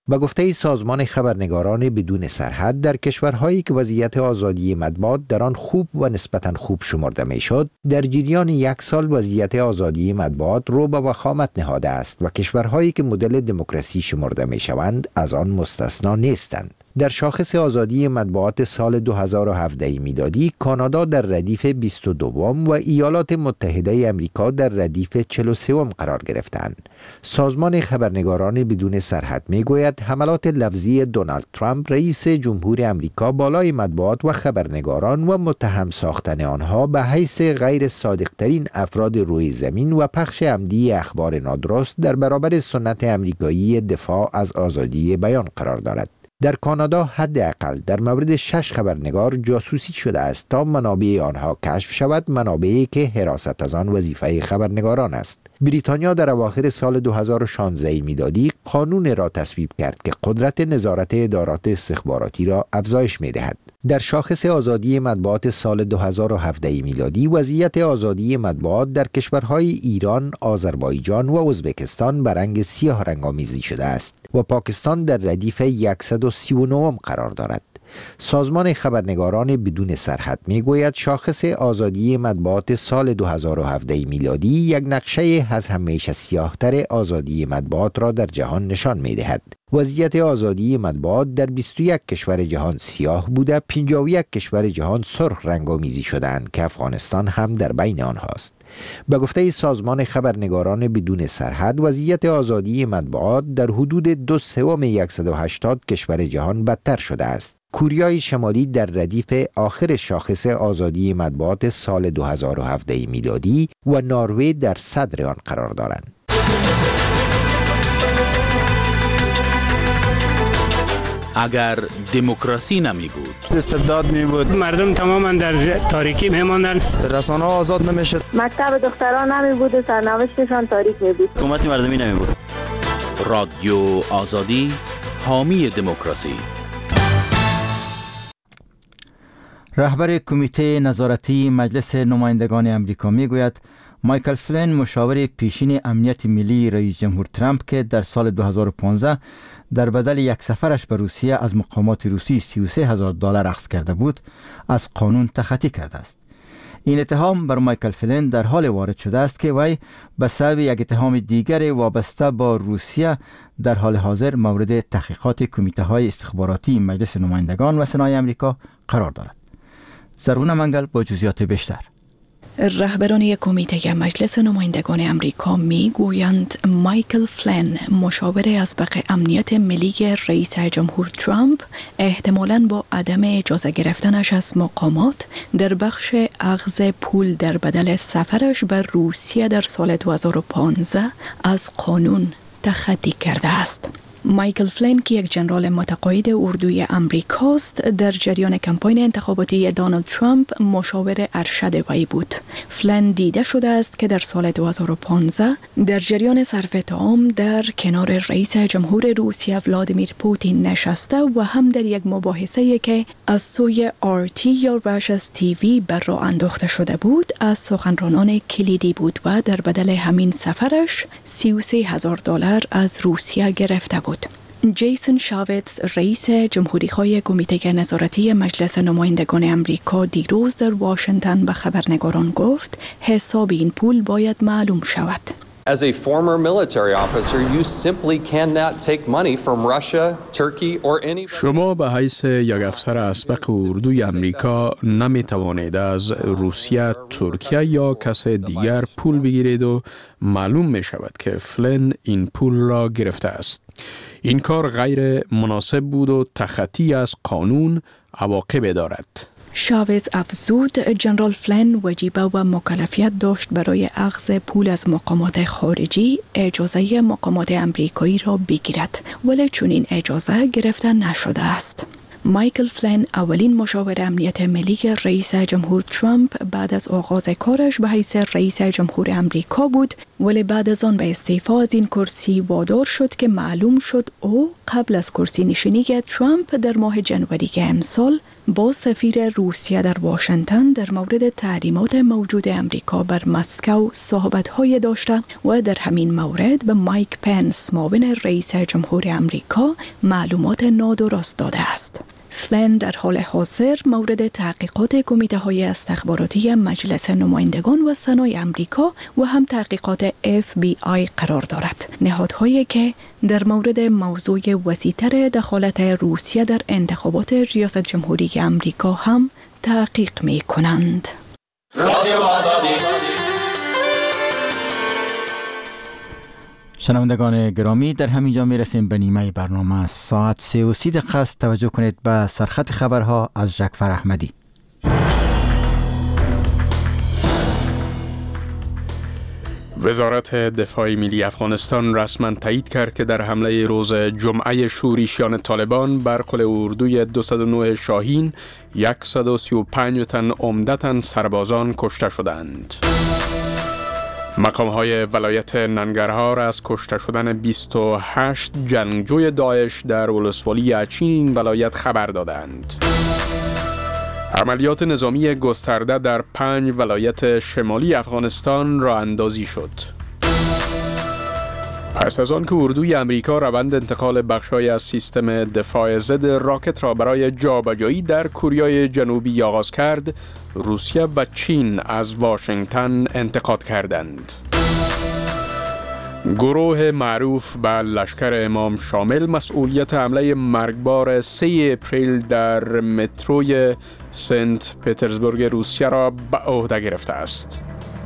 به گفته سازمان خبرنگاران بدون سرحد، در کشورهایی که وضعیت آزادی مطبوعات در آن خوب و نسبتاً خوب شمرده میشد، در جریان یک سال وضعیت آزادی مطبوعات رو به وخامت نهاده است و کشورهایی که مدل دموکراسی شمرده میشوند از آن مستثنا نیستند. در شاخص آزادی مطبوعات سال دو هزار و هفده میلادی، کانادا در ردیف بیست و دوم و ایالات متحده آمریکا در ردیف چهل و سوم قرار گرفتند. سازمان خبرنگاران بدون سرحد میگوید حملات لفظی دونالد ترامپ رئیس جمهور آمریکا بالای مطبوعات و خبرنگاران و متهم ساختن آنها به حیث غیر صادقترین افراد روی زمین و پخش عمدی اخبار نادرست در برابر سنت آمریکایی دفاع از آزادی بیان قرار دارد. در کانادا حداقل در مورد شش خبرنگار جاسوسی شده است تا منابع آنها کشف شود، منابعی که حراست از آن وظیفه خبرنگاران است. بریتانیا در اواخر سال دو هزار و شانزده میلادی قانون را تصویب کرد که قدرت نظارت ادارات استخباراتی را افزایش می‌دهد. در شاخص آزادی مطبوعات سال دو هزار و هفده میلادی، وضعیت آزادی مطبوعات در کشورهای ایران، آذربایجان و ازبکستان به رنگ سیاه رنگ‌آمیزی شده است و پاکستان در ردیف صد و سی و نه قرار دارد. سازمان خبرنگاران بدون سرحد میگوید شاخص آزادی مطبوعات سال دو هزار و هفده میلادی یک نقشه از همیشه سیاه‌تر آزادی مطبوعات را در جهان نشان می‌دهد. وضعیت آزادی مطبوعات در بیست و یک کشور جهان سیاه بوده، پنجاه و یک کشور جهان سرخ رنگ‌آمیزی شده‌اند که افغانستان هم در بین آنهاست. به گفته سازمان خبرنگاران بدون سرحد، وضعیت آزادی مطبوعات در حدود دو سوم صد و هشتاد کشور جهان بدتر شده است. کوریای شمالی در ردیف آخر شاخص آزادی مطبوعات سال دو هزار و هفده میلادی و نروژ در صدر آن قرار دارند. اگر دموکراسی نمی بود، استبداد می بود، مردم تماما در تاریکی می ماندن، رسانه ها آزاد نمی شد، مکتب دختران نمی بود و سرنوشتشان تاریک می بود، حکومت مردمی نمی بود. رادیو آزادی، حامی دموکراسی. رهبر کمیته نظارتی مجلس نمایندگان امریکا میگوید مایکل فلین، مشاور پیشین امنیت ملی رئیس جمهور ترامپ که در سال دو هزار و پانزده در بدل یک سفرش به روسیه از مقامات روسی سی و سه هزار دلار اخذ کرده بود، از قانون تخطی کرده است. این اتهام بر مایکل فلین در حال وارد شده است که وی به سبب یک اتهام دیگر وابسته با روسیه در حال حاضر مورد تحقیقات کمیته های استخباراتی مجلس نمایندگان و سنای امریکا قرار دارد. زرغونه منگل با جزئیات بیشتر. رهبران کمیته مجلس نمایندگان امریکا می گویند مایکل فلین، مشاور اسبق امنیت ملی رئیس جمهور ترامپ، احتمالاً با عدم اجازه گرفتنش از مقامات در بخش اخذ پول در بدل سفرش به روسیه در سال دو هزار و پانزده از قانون تخطی کرده است. مایکل فلین که یک ژنرال متقاعد اردوی امریکاست، در جریان کمپاین انتخاباتی دونالد ترامپ مشاور ارشد وی بود. فلین دیده شده است که در سال دو هزار و پانزده در جریان صرف تعام در کنار رئیس جمهور روسیه ولادیمیر پوتین نشسته و هم در یک مباحثه‌ای که از سوی آر تی یا راشاس تیوی بر راه انداخته شده بود از سخنرانان کلیدی بود و در بدل همین سفرش سی و سه هزار دلار از روسیه گرفته بود. جیسون شاویتز، رئیس جمهوری‌خواه کمیته نظارتی مجلس نمایندگان امریکا، دیروز در واشنگتن به خبرنگاران گفت حساب این پول باید معلوم شود. As a former military officer, you simply cannot take money from Russia, Turkey or any. شما به حیث یک افسر اسبق اردوی امریکا نمی توانید از روسیه، ترکیه یا کس دیگر پول بگیرید و معلوم می شود که فلین این پول را گرفته است. این کار غیر مناسب بود و تخطی از قانون عواقب دارد. شاویز افزود ژنرال فلین وجیبه و مکلفیت داشت برای اخذ پول از مقامات خارجی اجازه مقامات امریکایی را بگیرد، ولی چون این اجازه گرفته نشده است. مایکل فلین اولین مشاور امنیت ملی رئیس جمهور ترامپ بعد از آغاز کارش به حیث رئیس جمهور امریکا بود، ولی بعد از آن به استعفا از این کرسی وادار شد که معلوم شد او قبل از کرسی نشینی ترامپ در ماه ژانویه امسال با سفیر روسیه در واشنگتن در مورد تحریمات موجود امریکا بر مسکو صحبت‌های داشته و در همین مورد به مایک پنس معاون رئیس جمهور امریکا معلومات نادرست داده است. فلن در حال حاضر مورد تحقیقات کمیته‌های استخباراتی مجلس نمایندگان و سنای امریکا و هم تحقیقات اف بی آی قرار دارد. نهادهایی که در مورد موضوع وسیع‌تر دخالت روسیه در انتخابات ریاست جمهوری امریکا هم تحقیق می کنند. شنوندگان گرامی، در همینجا می رسیم به نیمه برنامه. ساعت سه و سی دقیقه است. توجه کنید به سرخط خبرها از جعفر احمدی. وزارت دفاع ملی افغانستان رسما تایید کرد که در حمله روز جمعه شورشیان طالبان بر قلعه اردوی دویست و نه شاهین صد و سی و پنج تن عمدتاً سربازان کشته شدند. مقام‌های ولایت ننگرهار از کشته شدن بیست و هشت جنگجوی داعش در ولسوالی اچین این ولایت خبر دادند. عملیات نظامی گسترده در پنج ولایت شمالی افغانستان راه اندازی شد. پس از آن که اردوی امریکا روند انتقال بخش‌های از سیستم دفاع ضد راکت را برای جابجایی در کوریای جنوبی آغاز کرد، روسیه و چین از واشنگتن انتقاد کردند. گروه معروف به لشکر امام شامل مسئولیت حمله مرگبار سه اپریل در متروی سنت پترزبورگ روسیه را به عهده گرفته است.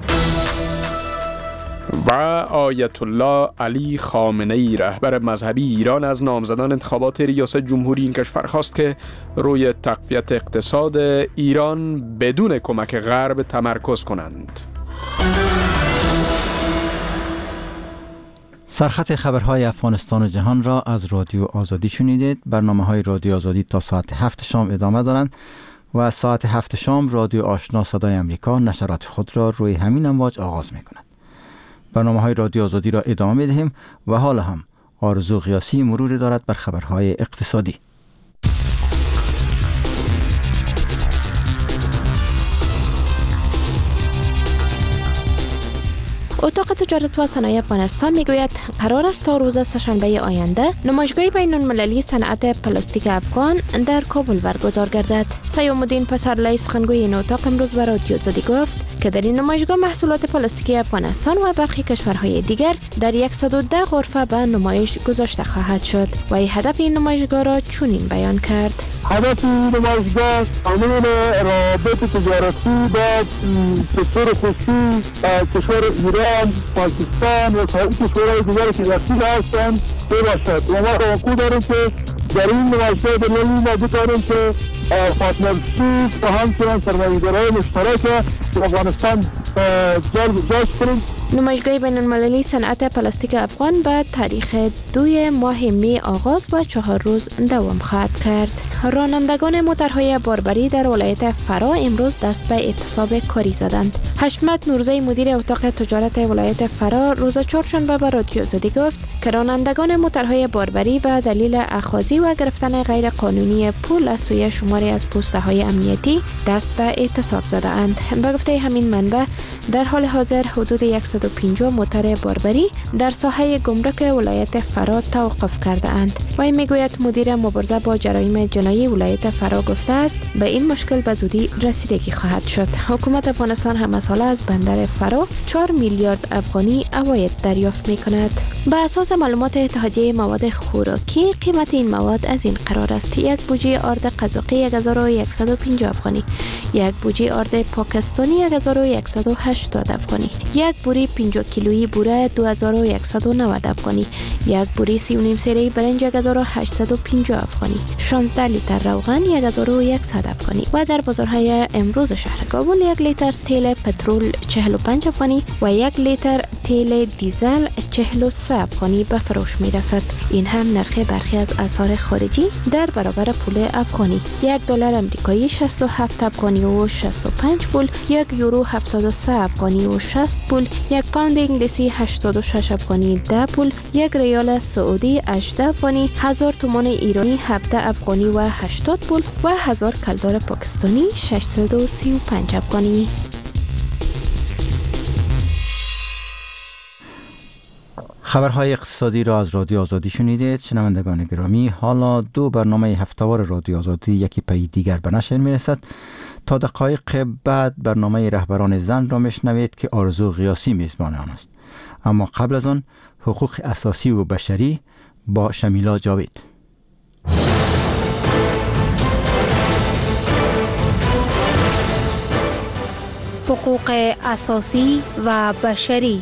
و آیت الله علی خامنه‌ای رهبر مذهبی ایران از نامزدان انتخابات ریاست جمهوری این کشور خواست که روی تقویت اقتصاد ایران بدون کمک غرب تمرکز کنند. سرخط خبرهای افغانستان و جهان را از رادیو آزادی شنیدید. برنامه‌های رادیو آزادی تا ساعت هفت شام ادامه دارند و از ساعت هفت شام رادیو آشنا صدای امریکا نشرات خود را روی همین امواج آغاز می‌کند. برنامه‌های رادیو آزادی را ادامه می‌دهیم و حالا هم آرزو قیاسی مروری دارد بر خبرهای اقتصادی. اتاق تجارت و صنایع افغانستان میگوید قرار است تا روز سه‌شنبه آینده نمایشگاه بین‌المللی صنعت پلاستیک افغان در کابل برگزار گردد. سیام الدین پسرلی سخنگوی این اتاق امروز به رادیو آزادی گفت که در این نمایشگاه محصولات پلاستیکی افغانستان و برخی کشورهای دیگر در صد و ده غرفه به نمایش گذاشته خواهد شد و ای هدف این نمایشگاه را چنین بیان کرد: هدف این نمایشگاه تامین روابط تجارتی با سکتور خصوصی کشور ایران، پاکستان و سایر کشورهای دیگر که وسیع هستند باشد. و ما توقع داریم که در این نمایشگاه بین‌المللی ما بتوانیم که پارتنرشیپ و همچنین سرمایه‌گذاری مشترک افغانستان جذب کنیم. نمایشگاه بین‌المللی صنعت پلاستیک افغان به تاریخ دوی ماه می آغاز و چهار روز دوام خواهد کرد. رانندگان موترهای باربری در ولایت فرا امروز دست به اعتصاب کاری زدند. حشمت نورزی مدیر اتاق تجارت ولایت فرا روز چهارشنبه به رادیو آزادی گفت که رانندگان موترهای باربری به دلیل اخاذی و گرفتن غیر قانونی پول از سوی شماری از پوسته های امنیتی دست به اعتصاب زده اند. به گفته همین منبع در حال حاضر حدود صد و پنجاه موتر باربری در ساحه گمرک ولایت فرا توقف کرده اند. و میگوید مدیر مبارزه با جرایم جنایی ولایت فرا گفته است به این مشکل به زودی رسیدگی خواهد شد. حکومت افغانستان هم ساله از بندر فرا چهار میلیارد افغانی عواید دریافت می کند. به اساس معلومات اتحادیه مواد خوراکی قیمت این مواد از این قرار است: یک بوجی آرد قزاقی یک هزار و صد و پنجاه افغانی، یک بوجی آرد پاکستانی یک هزار و صد و هشتاد افغانی، یک بوری پنجاه کیلویی بوره دو هزار و صد و نود افغانی، یک بوری سی و نیم سری برنج یک هزار و هشتصد و پنجاه افغانی، شانزده لیتر روغن یک هزار و صد افغانی و در بازارهای امروز شهر کابل یک لیتر تیل پترول چهل و پنج افغانی و یک لیتر تیل دیزل چهل و سه افغانی به فروش می رسد. این هم نرخ برخی از اسعار خارجی در برابر پول افغانی. یک دلار امریکایی شصت و هفت افغانی و شصت و پنج پول، یک یورو هفتاد و سه افغانی و شصت پول، یک پوند انگلیسی هشتاد و شش افغانی ده پول، یک ریال سعودی هجده افغانی، هزار تومان ایرانی هفده افغانی و هشتاد پول و هزار کلدار پاکستانی ششصد و سی و پنج افغانی. خبرهای اقتصادی را از رادیو آزادی شنیدید. شنوندگان گرامی، حالا دو برنامه هفته‌وار رادیو آزادی یکی پی دیگر به نشر میرسد. تا دقایق بعد برنامه رهبران زن را میشنوید که آرزو غیاسی میزبان آن است. اما قبل از آن حقوق اساسی و بشری با شمیلا جاوید. حقوق اساسی و بشری.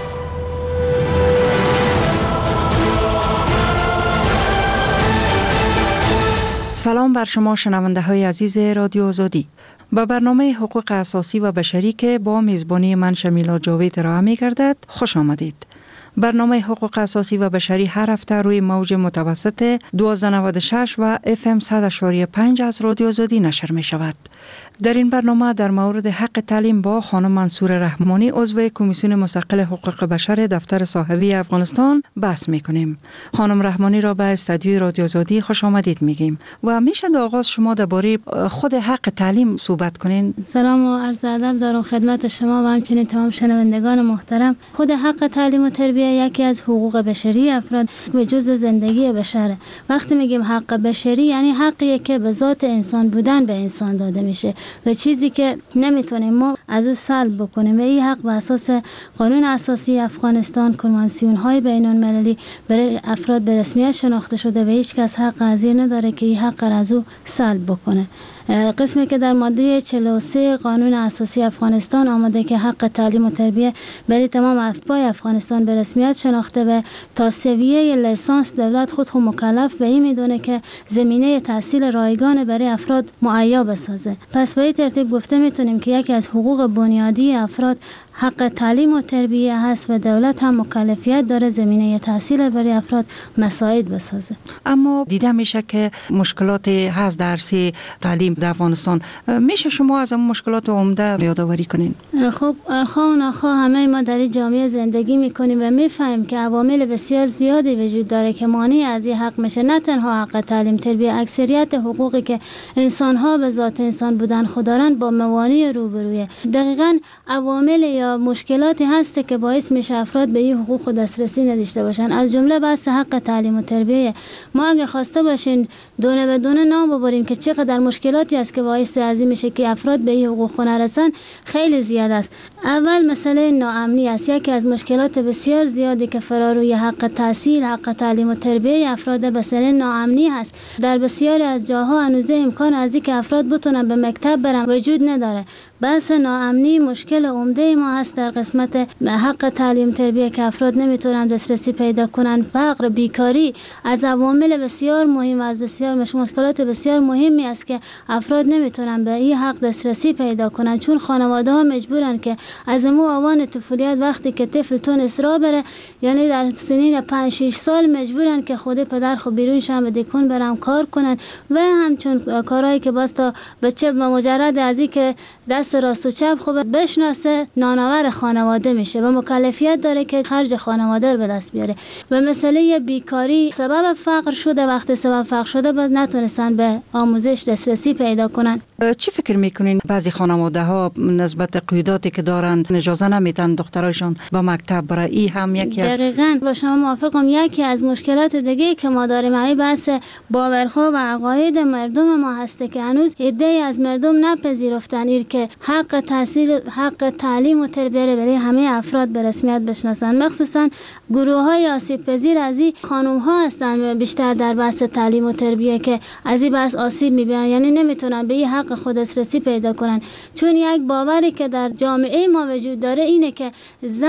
سلام بر شما شنونده های عزیز رادیو آزادی. با برنامه حقوق اساسی و بشری که با میزبانی من شمیلا جاوید ارائه می گردد خوش آمدید. برنامه حقوق اساسی و بشری هر هفته روی موج متوسط دویست و نود و شش و اف ام صد و پنج از رادیو آزادی نشر می شود. در این برنامه در مورد حق تعلیم با خانم منصور رحمانی عضو کمیسیون مستقل حقوق بشر دفتر صاحبی افغانستان بحث می کنیم. خانم رحمانی را به استودیوی رادیو آزادی خوش آمدید میگیم و میشه در آغاز شما درباره خود حق تعلیم صحبت کنین. سلام و عرض ادب دارم خدمت شما و همچنین تمام شنوندگان محترم. خود حق تعلیم و تربیت یکی از حقوق بشری افراد و جزء زندگی بشره. وقتی میگیم حق بشری یعنی حقی که به ذات انسان بودن به انسان داده میشه و چیزی که نمیتونیم ما از او سلب بکنیم و این حق به اساس قانون اساسی افغانستان، کنوانسیون های بین المللی برای افراد به رسمیت شناخته شده و هیچ کس حق ازیر نداره که این حق را از او سلب بکنه. قسمی که در ماده چهل و سه قانون اساسی افغانستان آمده که حق تعلیم و تربیت برای تمام افراد افغانستان به رسمیت شناخته و تا سویه لیسانس دولت خود خود مکلف به این میدونه که زمینه تحصیل رایگان برای افراد مهیا بسازه. پس به این ترتیب گفته میتونیم که یکی از حقوق بنیادی افراد حق تعلیم و تربیت هست و دولت هم مکلفیت داره زمینه تحصیل برای افراد مساعد بسازه. اما دیده میشه که مشکلات هست در عرصه تعلیم در افغانستان. میشه شما از اون مشکلات عمده یادآوری کنین؟ خب خواه و نخواه همه ما در این جامعه زندگی میکنیم و میفهمیم که عوامل بسیار زیادی وجود داره که مانع از این حق میشه. نه تنها حق تعلیم تربیت، اکثریت حقوقی که انسان ها به ذات انسان بودن خوددارن با موانع روبرویه. دقیقاً عوامل یا مشکلاتی هست که باعث میشه افراد به این حقوق دسترسی نداشته باشن. از جمله بحث حق تعلیم و تربیت. ما اگه خواسته باشین دونه به دونه نام ببریم که چقدر مشکلاتی است که باعث ازی میشه که افراد به این حقوق نرسن، خیلی زیاد است. اول مسئله ناامنی است. یکی از مشکلات بسیار زیادی که فراروی حق تحصیل، حق تعلیم و تربیت افراد مسئله ناامنی هست. در بسیاری از جاها هنوز امکان از اینکه افراد بتونن به مکتب برن وجود نداره. بحث ناامنی مشکل عمده ما هست در قسمت حق تعلیم تربیت که افراد نمیتونن دسترسی پیدا کنن. فقر، بیکاری از عوامل بسیار مهم از بسیار مشکلات بسیار مهمی است که افراد نمیتونن به این حق دسترسی پیدا کنن، چون خانواده ها مجبورن که از مو آوان طفولیت وقتی که طفل تونست را بره، یعنی در سنین پنج شش سال مجبورن که خود پدر خود بیرون شن و دیکن برام کار کنن و همچون کارهایی که باز تا بچه مجرد از این که دست راست و چپ خوب بشناسه نانآور خانواده میشه و مکلفیت داره که خرج خانواده رو به دست بیاره. و مسئله بیکاری سبب فقر شده. وقتی سبب فقر شده باز نتونستن به آموزش دسترسی پیدا کنن. چی فکر میکنین بعضی خانواده ها نسبت قیوداتی که دارن اجازه نمیدن دخترایشون با مکتب برای ای هم یکی از دقیقاً با شما موافقم. یکی از مشکلات دیگه که ما داریم همین بحث باورها و عقاید مردم ما هسته که هنوز عده‌ای از مردم نپذیرفتن ایر که حق تحصیل، حق تعلیم و تربیت برای همه افراد به رسمیت بشناسن. مخصوصا گروه های آسیب پذیر از این خانم ها هستن بیشتر در بحث تعلیم و تربیت که از این بحث آسیب میبینن، یعنی نمیتونن به این حق خود دسترسی پیدا کنن. چون یک باوری که در جامعه ما وجود داره اینه که زن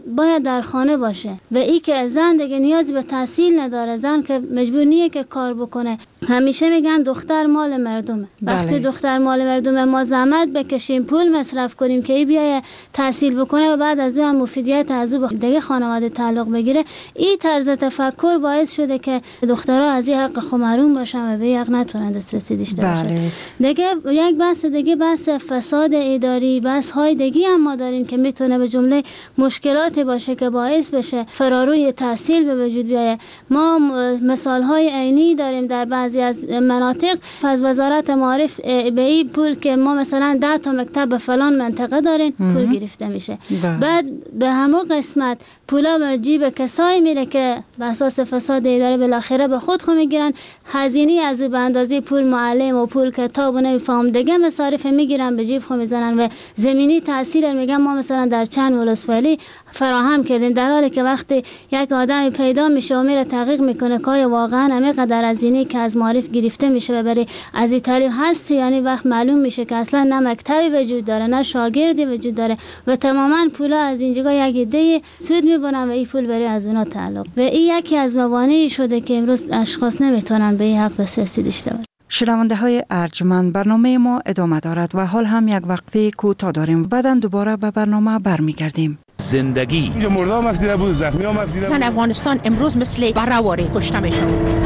باید در خانه باشه و ای که زن دیگه نیازی به تحصیل نداره، زن که مجبور نیه که کار بکنه. همیشه میگن دختر مال مردمه. وقتی دختر مال مردمه ما زحمت بکشیم، پول مصرف کنیم که ای بیای تحصیل بکنه و بعد از اون هم مفیدیت از او دیگه خانواده تعلق بگیره، این طرز تفکر باعث شده که دخترها از این حق خود محروم باشن و به حق نتونن دسترسی داشته باشن. دیگه یک بحث دیگه بحث فساد اداری، بحث های دیگه هم ما داریم که میتونه به جمله مشکلاتی باشه که باعث بشه فراروی تحصیل به وجود بیاید. ما مثال های عینی داریم در بعضی از مناطق. از وزارت معارف به این پول که ما مثلا ده تا مکتب به فلان منطقه داریم پول گرفته میشه، بعد به همون قسمت پولا به جیب کسایی میره که به اساس فساد اداره بالاخره به خود خو میگیرن. هزینه از به اندازه پول معلم و پول کتاب و نمیفهم دیگه مصارف میگیرن به جیب خو میزنن و زمینی تحصیل میگن ما مثلا در چند ولسوالی فراهم کردیم، در حالی که وقتی یک آدمی پیدا میشه و میره تحقیق میکنه که واقعا همینقدر هزینه که از معارف گرفته میشه و برای از این تعلیم هست، یعنی وقت معلوم میشه که اصلا نه مکتبی وجود داره نه شاگردی وجود داره و تماما پولا از اینجا یک عده سود میبرن و این پول برای از اونا تعلق. و این یکی از موانعی شده که امروز اشخاص نمیتونن به این حق دسترسی داشته باشن. شنونده های ارجمند، برنامه ما ادامه دارد و حال هم یک وقفه کوتاه داریم. بعداً دوباره به برنامه برمیگردیم. زندگی اینجا مردم مفتیده بود، زخمی ها مفتیده بود. زن افغانستان امروز مثل برهواری کشته میشن.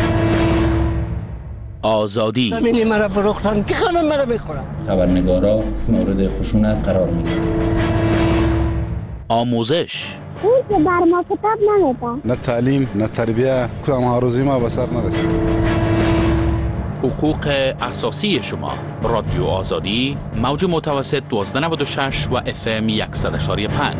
آزادی همینی مرا فروختن که همه مرا میخورن. خبرنگارا مورد خشونت قرار میگیرن. آموزش اون که بر ما کتاب نمیدن. نه تعلیم نه تربیه، کدام هاروزی ما به سر نرسید. حقوق اساسی شما. رادیو آزادی، موج متوسط دوازده نود و شش و اف ام صد و یک و پنج.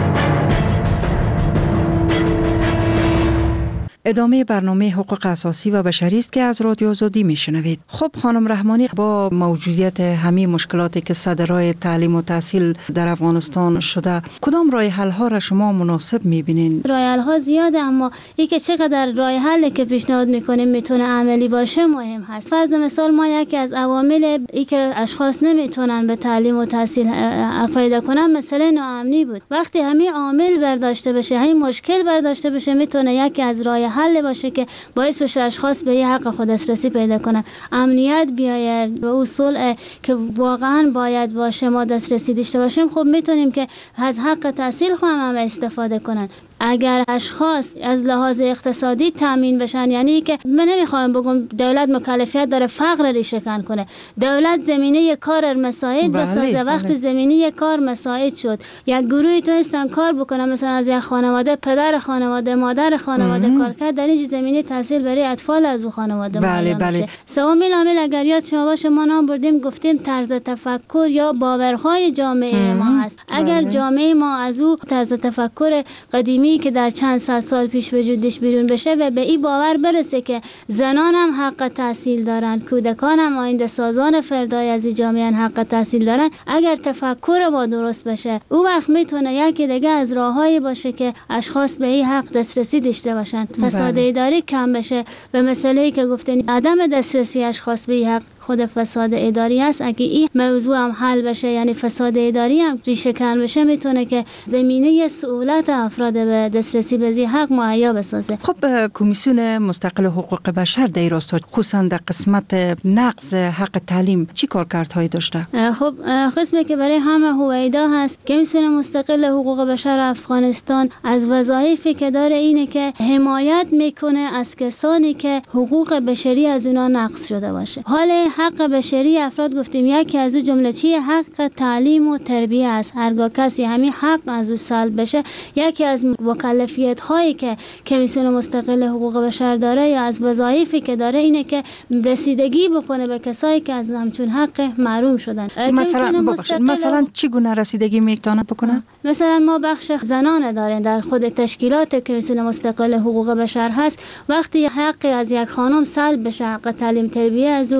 ادامه برنامه حقوق اساسی و بشری است که از رادیو آزادی میشنوید. خب خانم رحمانی، با موجودیت همه مشکلاتی که صدرای تعلیم و تحصیل در افغانستان شده، کدام راه حل ها را شما مناسب میبینین؟ راه حل ها زیاده، اما این که چقدر راه حلی که پیشنهاد میکنیم میتونه عملی باشه مهم هست. فرض مثال ما یکی از عوامل ای که اشخاص نمیتونن به تعلیم و تحصیل پیدا کنن مسئله ناامنی بود. وقتی همین عامل برداشته بشه، همین مشکل برداشته بشه، میتونه یکی از راه حل باشه که باعث بشه اشخاص به یه حق خود دسترسی پیدا کنن. امنیت بیاید و اصول که واقعا باید باشه ما دسترسی داشته باشیم. خب میتونیم که از حق تحصیل خود هم استفاده کنن. اگر اشخاص از لحاظ اقتصادی تامین بشن، یعنی که من نمیخوام بگم دولت مکلفیت داره فقر رو شکن کنه، دولت زمینه کار مساعد بسازه. وقتی زمینه کار مساعد شد، یک گروهی تونستن کار بکنن، مثلا از یک خانواده، پدر خانواده، مادر خانواده کار کرد، در این زمینه تحصیل برای اطفال از اون خانواده بله بله. میشه. سومین عامل اگر یاد شما باشه ما نام بردیم، گفتیم طرز تفکر یا باورهای جامعه ما هست. اگر بله. جامعه ما از او طرز تفکر قدیمی که در چند صد سال پیش وجودش بیرون بشه و به این باور برسه که زنان هم حق تحصیل دارن، کودکان هم آینده سازان فردای از این جامعه حق تحصیل دارن، اگر تفکر ما درست بشه، او وقت میتونه یکی دیگه از راههایی باشه که اشخاص به این حق دسترسی داشته باشن، فساد اداری کم بشه. و مسئله‌ای که گفتین عدم دسترسی اشخاص به این حق خود فساد اداری است. اگه این موضوع هم حل بشه، یعنی فساد اداری هم ریشه کن بشه، میتونه که زمینه سهولت افراد به دسترسی به این حق مهیا بسازه. خب کمیسیون مستقل حقوق بشر در راستا خصوصا در قسمت نقض حق تعلیم چی کارکردهایی داشته؟ خب قسمی که برای همه هویدا هست، کمیسیون مستقل حقوق بشر افغانستان از وظایفی که داره اینه که حمایت میکنه از کسانی که حقوق بشری از اونا نقض شده باشه. حال حق بشری افراد گفتیم یکی از اون جمله چیه؟ حق تعلیم و تربیه است. هرگاه کسی همین حق از او سلب بشه، یکی از مکلفیت هایی که کمیسیون مستقل حقوق بشر داره یا از وظایفی که داره اینه که رسیدگی بکنه به کسایی که از همچون حق محروم شدن. مثلا مثلا چی گونه رسیدگی میتونه بکنه؟ مثلا ما بخش زنان داریم در خود تشکیلات کمیسیون مستقل حقوق بشر هست. وقتی حق از یک خانم سلب بشه، حق تعلیم تربیه از او،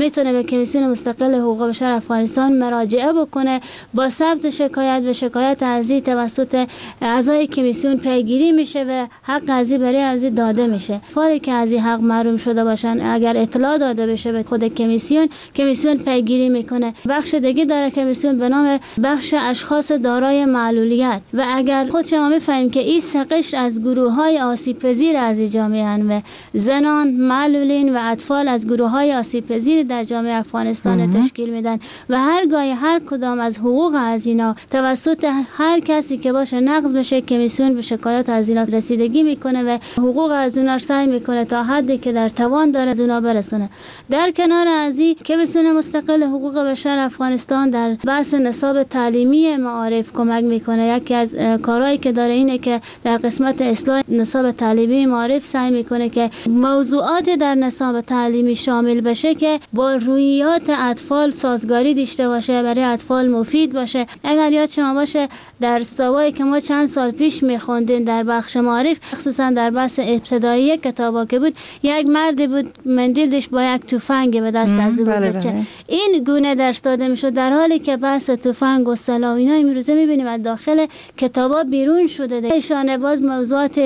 میتونه به کمیسیون مستقل حقوق بشر افغانستان مراجعه بکنه. با ثبت شکایت و شکایت ارضی توسط اعضای کمیسیون پیگیری میشه و حق ارضی برای ارضی داده میشه. افرادی که از این حق محروم شده باشن اگر اطلاع داده بشه به خود کمیسیون، کمیسیون پیگیری میکنه. بخش دیگه داره کمیسیون به نام بخش اشخاص دارای معلولیت و اگر خود شما میفهمید که این قشر از گروه های آسیب پذیر از جامعه ان و زنان، معلولین و اطفال از گروه های آسیب پذیر در جامعه افغانستان تشکیل میدن و هرگاه هر کدام از حقوق از اینا توسط هر کسی که باشه نقض بشه، کمیسیون به شکایات از اینا رسیدگی میکنه و حقوق از اونا سعی میکنه تا حدی که در توان داره از اونا برسونه. در کنار از این کمیسیون مستقل حقوق بشر افغانستان در بحث نصاب تعلیمی معارف کمک میکنه. یکی از کارهایی که داره اینه که در قسمت اصلاح نصاب تعلیمی معارف سعی میکنه که موضوعات در نصاب تعلیمی شامل بشه که با رویات اطفال سازگاری داشته باشه، برای اطفال مفید باشه. اگر یاد شما باشه در استوایی که ما چند سال پیش میخوندیم در بخش معارف، خصوصا در بحث ابتدایی کتابا که بود، یک مرد بود مندیل داشت با یک تفنگ به دست از او بله بچه. بله. این گونه درس داده میشد، در حالی که بحث تفنگ و سلاح اینا امروزه میبینیم از داخل کتابا بیرون شده. ایشان باز موضوعات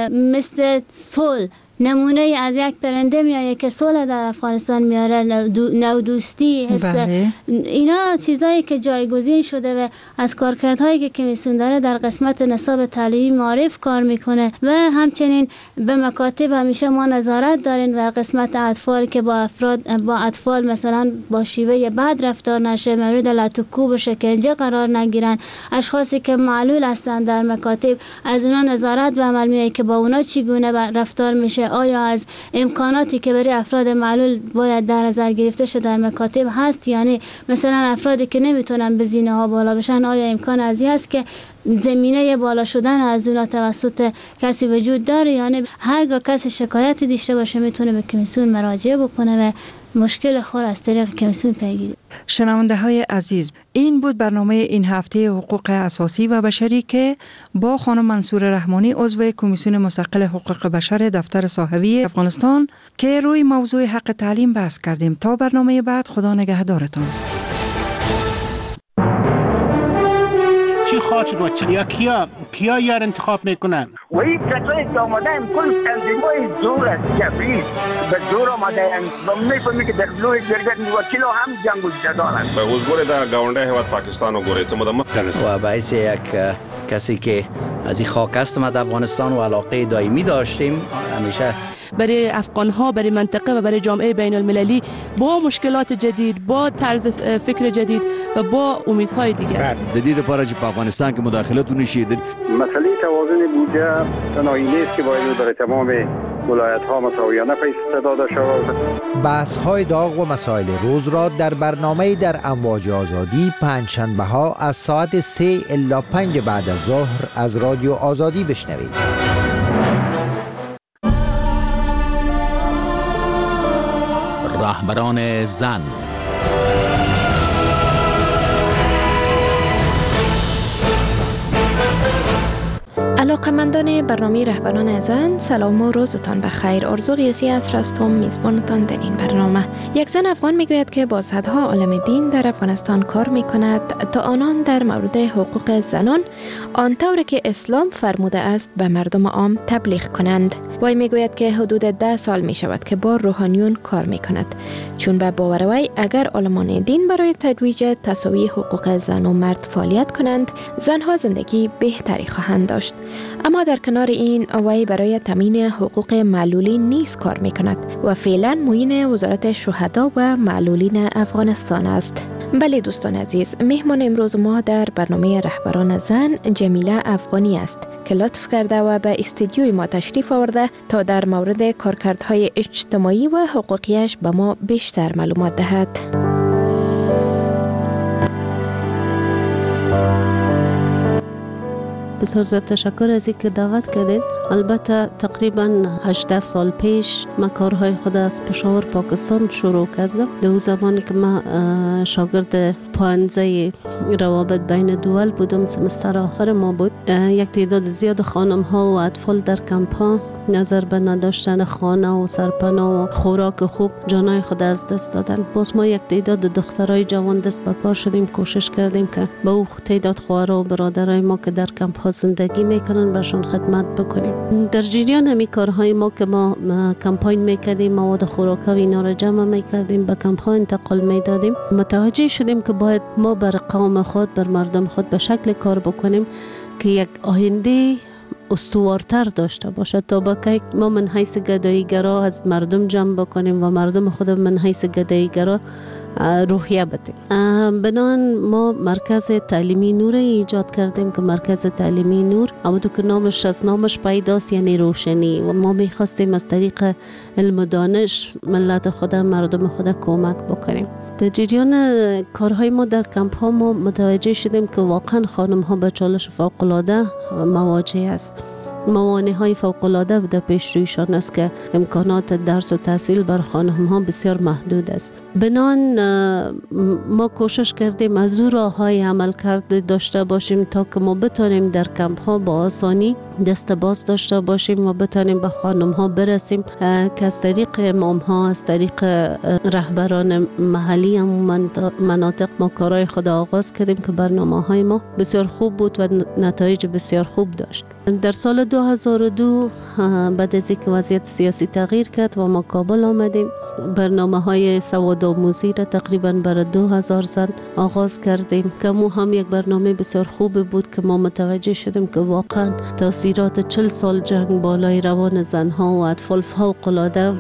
مثل صلح، نمونه از یک پرنده میایه که صلح در افغانستان میاره، نو دوستی، بله. اینا چیزایی که جایگزین شده و از کارکردهایی که کمیسیون داره در قسمت نصاب تعلیمی معارف کار میکنه و همچنین به مکاتب همیشه ما نظارت داریم و قسمت اطفال که با افراد با اطفال مثلا با شیوه بد رفتار نشه، مورد لطوکوب و شکنجه قرار نگیرن. اشخاصی که معلول هستن در مکاتب از اونا نظارت به عمل میاد که با اونا چگونه رفتار میشه، آیا از امکاناتی که برای افراد معلول باید در نظر گرفته شده در مکاتب هست، یعنی مثلا افرادی که نمیتونن به زینه ها بالا بشن آیا امکان ازی هست که زمینه بالا شدن از اونا توسط کسی وجود داره. یعنی هرگاه کسی شکایتی داشته باشه میتونه به کمیسیون مراجعه بکنه و مشکل خود از طریق کمیسیون پیگیری. شنونده های عزیز، این بود برنامه این هفته حقوق اساسی و بشری که با خانم منصور رحمانی عضو کمیسیون مستقل حقوق بشر دفتر صاحبی افغانستان که روی موضوع حق تعلیم بحث کردیم. تا برنامه بعد، خدا نگهدارتان. چی خواهد شد و چی؟ یا کیا کیا یار انتخاب میکنن؟ و این کسایی که آمده این کل تنظیمای زور است، جبری به زور آمده این و میفهمی که در لوی جرگت وکیل هم جنگ و جدال است. به حضور در گاونده هیواد پاکستان و گوره چمدم و باعث یک کسی که از این خاک هستم از افغانستان و علاقه دائمی داشتیم همیشه برای افغان ها، برای منطقه و برای جامعه بین المللی با مشکلات جدید، با طرز فکر جدید و با امیدهای دیگر. جدید پاره چې په افغانستان کې مداخلت ونشي. مسئله توازن بودجه تنهایی نیست که باید برای تمام ولایت ها مساویانه پیش داده شود. بحث های داغ و مسائل روز را در برنامه در امواج آزادی پنجشنبه ها از ساعت سه الی پنج بعد از ظهر از رادیو آزادی بشنوید. رهبران زن. علاقمندان برنامه رهبران زن، سلام و روزتان بخیر. آرزو قیاسی از رستم میزبانتان در این برنامه. یک زن افغان میگوید که با صدها عالم دین در افغانستان کار میکند تا آنان در مورد حقوق زنان آنطور که اسلام فرموده است به مردم عام تبلیغ کنند. وی میگوید که حدود ده سال میشود که با روحانیون کار میکند، چون به باور وی اگر عالمان دین برای ترویج تساوی حقوق زن و مرد فعالیت کنند، زنها زندگی بهتری خواهند داشت. اما در کنار این، وی برای تامین حقوق معلولین نیز کار میکند و فعلا معین وزارت شهدا و معلولین افغانستان است. بله دوستان عزیز، مهمان امروز ما در برنامه رهبران زن جمیله افغانی است که لطف کرده و به استودیوی ما تشریف آورده تا در مورد کارکردهای اجتماعی و حقوقیش به ما بیشتر معلومات دهد. بسیار زیاد تشکر از اینکه دعوت کردین. البته تقریبا هجده سال پیش من کارهای خود از پشاور پاکستان شروع کردم. در اون زمان که من شاگرد پانزه روابط بین دول بودم، سمستر آخر ما بود. یک تعداد زیاد خانم ها و اطفال در کمپ ها نظر به نداشتن خانه و سرپناه و خوراک خوب جانای خود از دست دادن. باز ما یک تعداد دخترای جوان دست به کار شدیم، کوشش کردیم که به او تعداد خواهر و برادرای ما که در کمپ ها زندگی میکنن برشان خدمت بکنیم. در جریان همی کارهای ما که ما کمپاین میکردیم، مواد خوراک و اینا را جمع میکردیم، به کمپ ها انتقال میدادیم، متوجه شدیم که باید ما بر قوم خود، بر مردم خود به شکل کار بکنیم که یک آینده استوارتر داشته باشد تا بکی ما من حیث گداییگرا از مردم جمع بکنیم و مردم خود من حیث گداییگرا روحیه بده. بنان ما مرکز تعلیمی نور ایجاد کردیم که مرکز تعلیمی نور همونطور که نامش از نامش پیداست یعنی روشنی، و ما میخواستیم از طریق علم و دانش ملت خود، مردم خود کمک بکنیم. در جریان کارهای ما در کمپ ها ما متوجه شدیم که واقعا خانم ها به چالش فوق العاده مواجه است. موانع های فوق العاده در پیش رویشان است که امکانات درس و تحصیل بر خانم ها بسیار محدود است. بنان ما کوشش کردیم از او راه های عمل کرده داشته باشیم تا که ما بتانیم در کمپ ها با آسانی دست باز داشته باشیم و بتانیم به خانم ها برسیم که از طریق امام ها، از طریق رهبران محلی هم مناطق ما کارهای خود آغاز کردیم که برنامه های ما بسیار خوب بود و نتایج بسیار خوب داشت. در سال دو هزار و دو بعد از اینکه وضعیت سیاسی تغییر کرد و ما کابل آمدیم، برنامه های سواد آموزی را تقریبا برای دو هزار زن آغاز کردیم که مو هم یک برنامه بسیار خوب بود که ما متوجه شدیم که واقعا تاثیرات چل سال جنگ بالای روان زنها و اطفال فوق العاده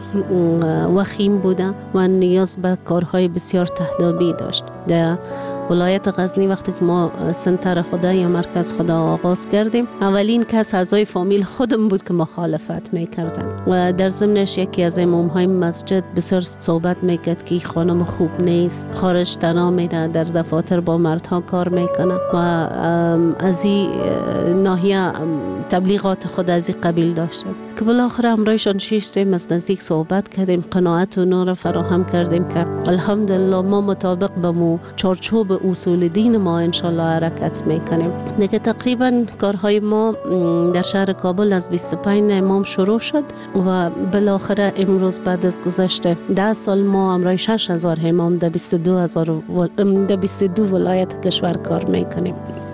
وخیم بوده و نیاز به کارهای بسیار تهدابی داشت. در ولایت غزنی وقتی که ما سنتر خدا یا مرکز خدا آغاز کردیم، اولین کس اعضای فامیل خودم بود که مخالفت میکردن و در ضمنش یکی از امام های مسجد بسیار صحبت میکرد که خانم خوب نیست، خارج تنها میره، در دفاتر با مردها کار میکنه و از این ناحیه تبلیغات خود از این قبیل داشته که بالاخره همراهشان شیشتیم، از نزدیک صحبت کردیم، قناعت و نور فراهم کردیم که الحمدلله ما مطابق به مو چارچوب اصول دین ما انشالله حرکت میکنیم. دیگه تقریبا کارهای ما در شهر کابل از بیست و پنج امام شروع شد و بالاخره امروز بعد از گذشته ده سال ما همراه شش هزار امام در بیست و دو هزار و در بیست و دو ولایت کشور کار میکنیم.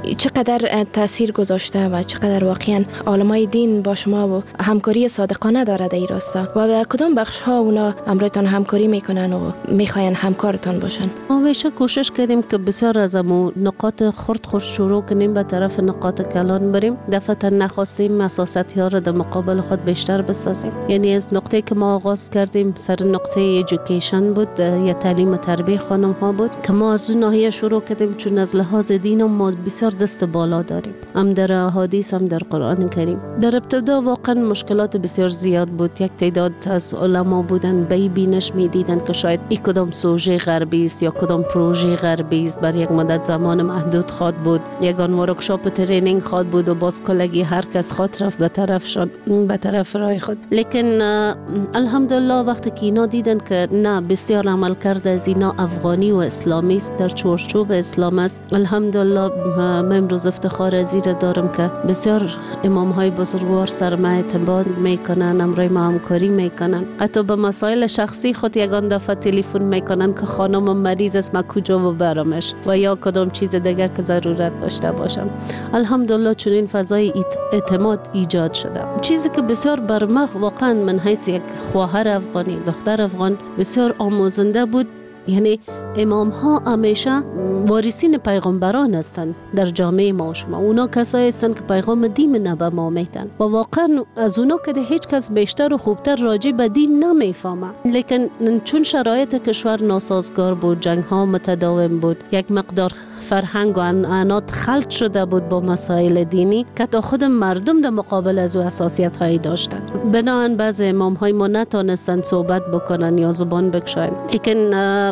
چقدر تاثیر گذاشته و چقدر واقعا علمای دین با شما و همکاری صادقانه داره در این راستا و به کدام بخش ها اونا امرایتان همکاری میکنن و میخواین همکارتان باشن؟ ما همیشه کوشش کردیم که بسیار از امو نقاط خرد خرد شروع کنیم به طرف نقاط کلان بریم. دفعتا نخواستیم اساساتی ها را در مقابل خود بیشتر بسازیم. یعنی از نقطه که ما آغاز کردیم سر نقطه ایژوکیشن بود یا تعلیم و تربیه خانم ها بود که ما از اون ناحیه شروع کردیم، چون از لحاظ دین ما بسیار دست بالا داریم، هم در احادیث هم در قرآن کریم. در ابتدا واقعا مشکلات بسیار زیاد بود. یک تعداد از علما بودن به بینش میدیدن که شاید این کدام سوژه غربی است یا کدام پروژه غربی است، بر یک مدت زمان محدود خواد بود، یگان ورکشاپ ترینینگ خواد بود و باز کلگی هر کس خواد رفت به طرف شد به طرف راه خود. لیکن الحمدلله وقتی که اینا دیدن که نه بسیار عمل کرده از اینا افغانی و اسلامی است، در چارچوب اسلام است، الحمدلله من امروز افتخار از این دارم که بسیار امام های بزرگوار سر ما اعتماد میکنن، امرای ما همکاری میکنن، حتی به مسائل شخصی خود یگان دفعه تلفن میکنن که خانم مریض است، ما کجا ببرمش و یا کدام چیز دیگه که ضرورت داشته باشم. الحمدلله چون این فضای اعتماد ایجاد شده، چیزی که بسیار بر ما واقعا من حیث یک خواهر افغانی، دختر افغان بسیار آموزنده بود. یعنی امام ها همیشه وارثین پیغمبران هستند در جامعه ما. شما اونا کسایی هستند که پیغام دین نبا ما میتن و واقعا از اونا که هیچ کس بیشتر و خوبتر راجع به دین نمیفهمه. لیکن چون شرایط کشور ناسازگار بود، جنگ ها متداوم بود، یک مقدار فرهنگ و عنعنات خلط شده بود با مسائل دینی که تا خود مردم در مقابل از او حساسیت هایی داشتن. بنابراین بعض امام های ما نتانستند صحبت بکنن یا زبان بکشن. لیکن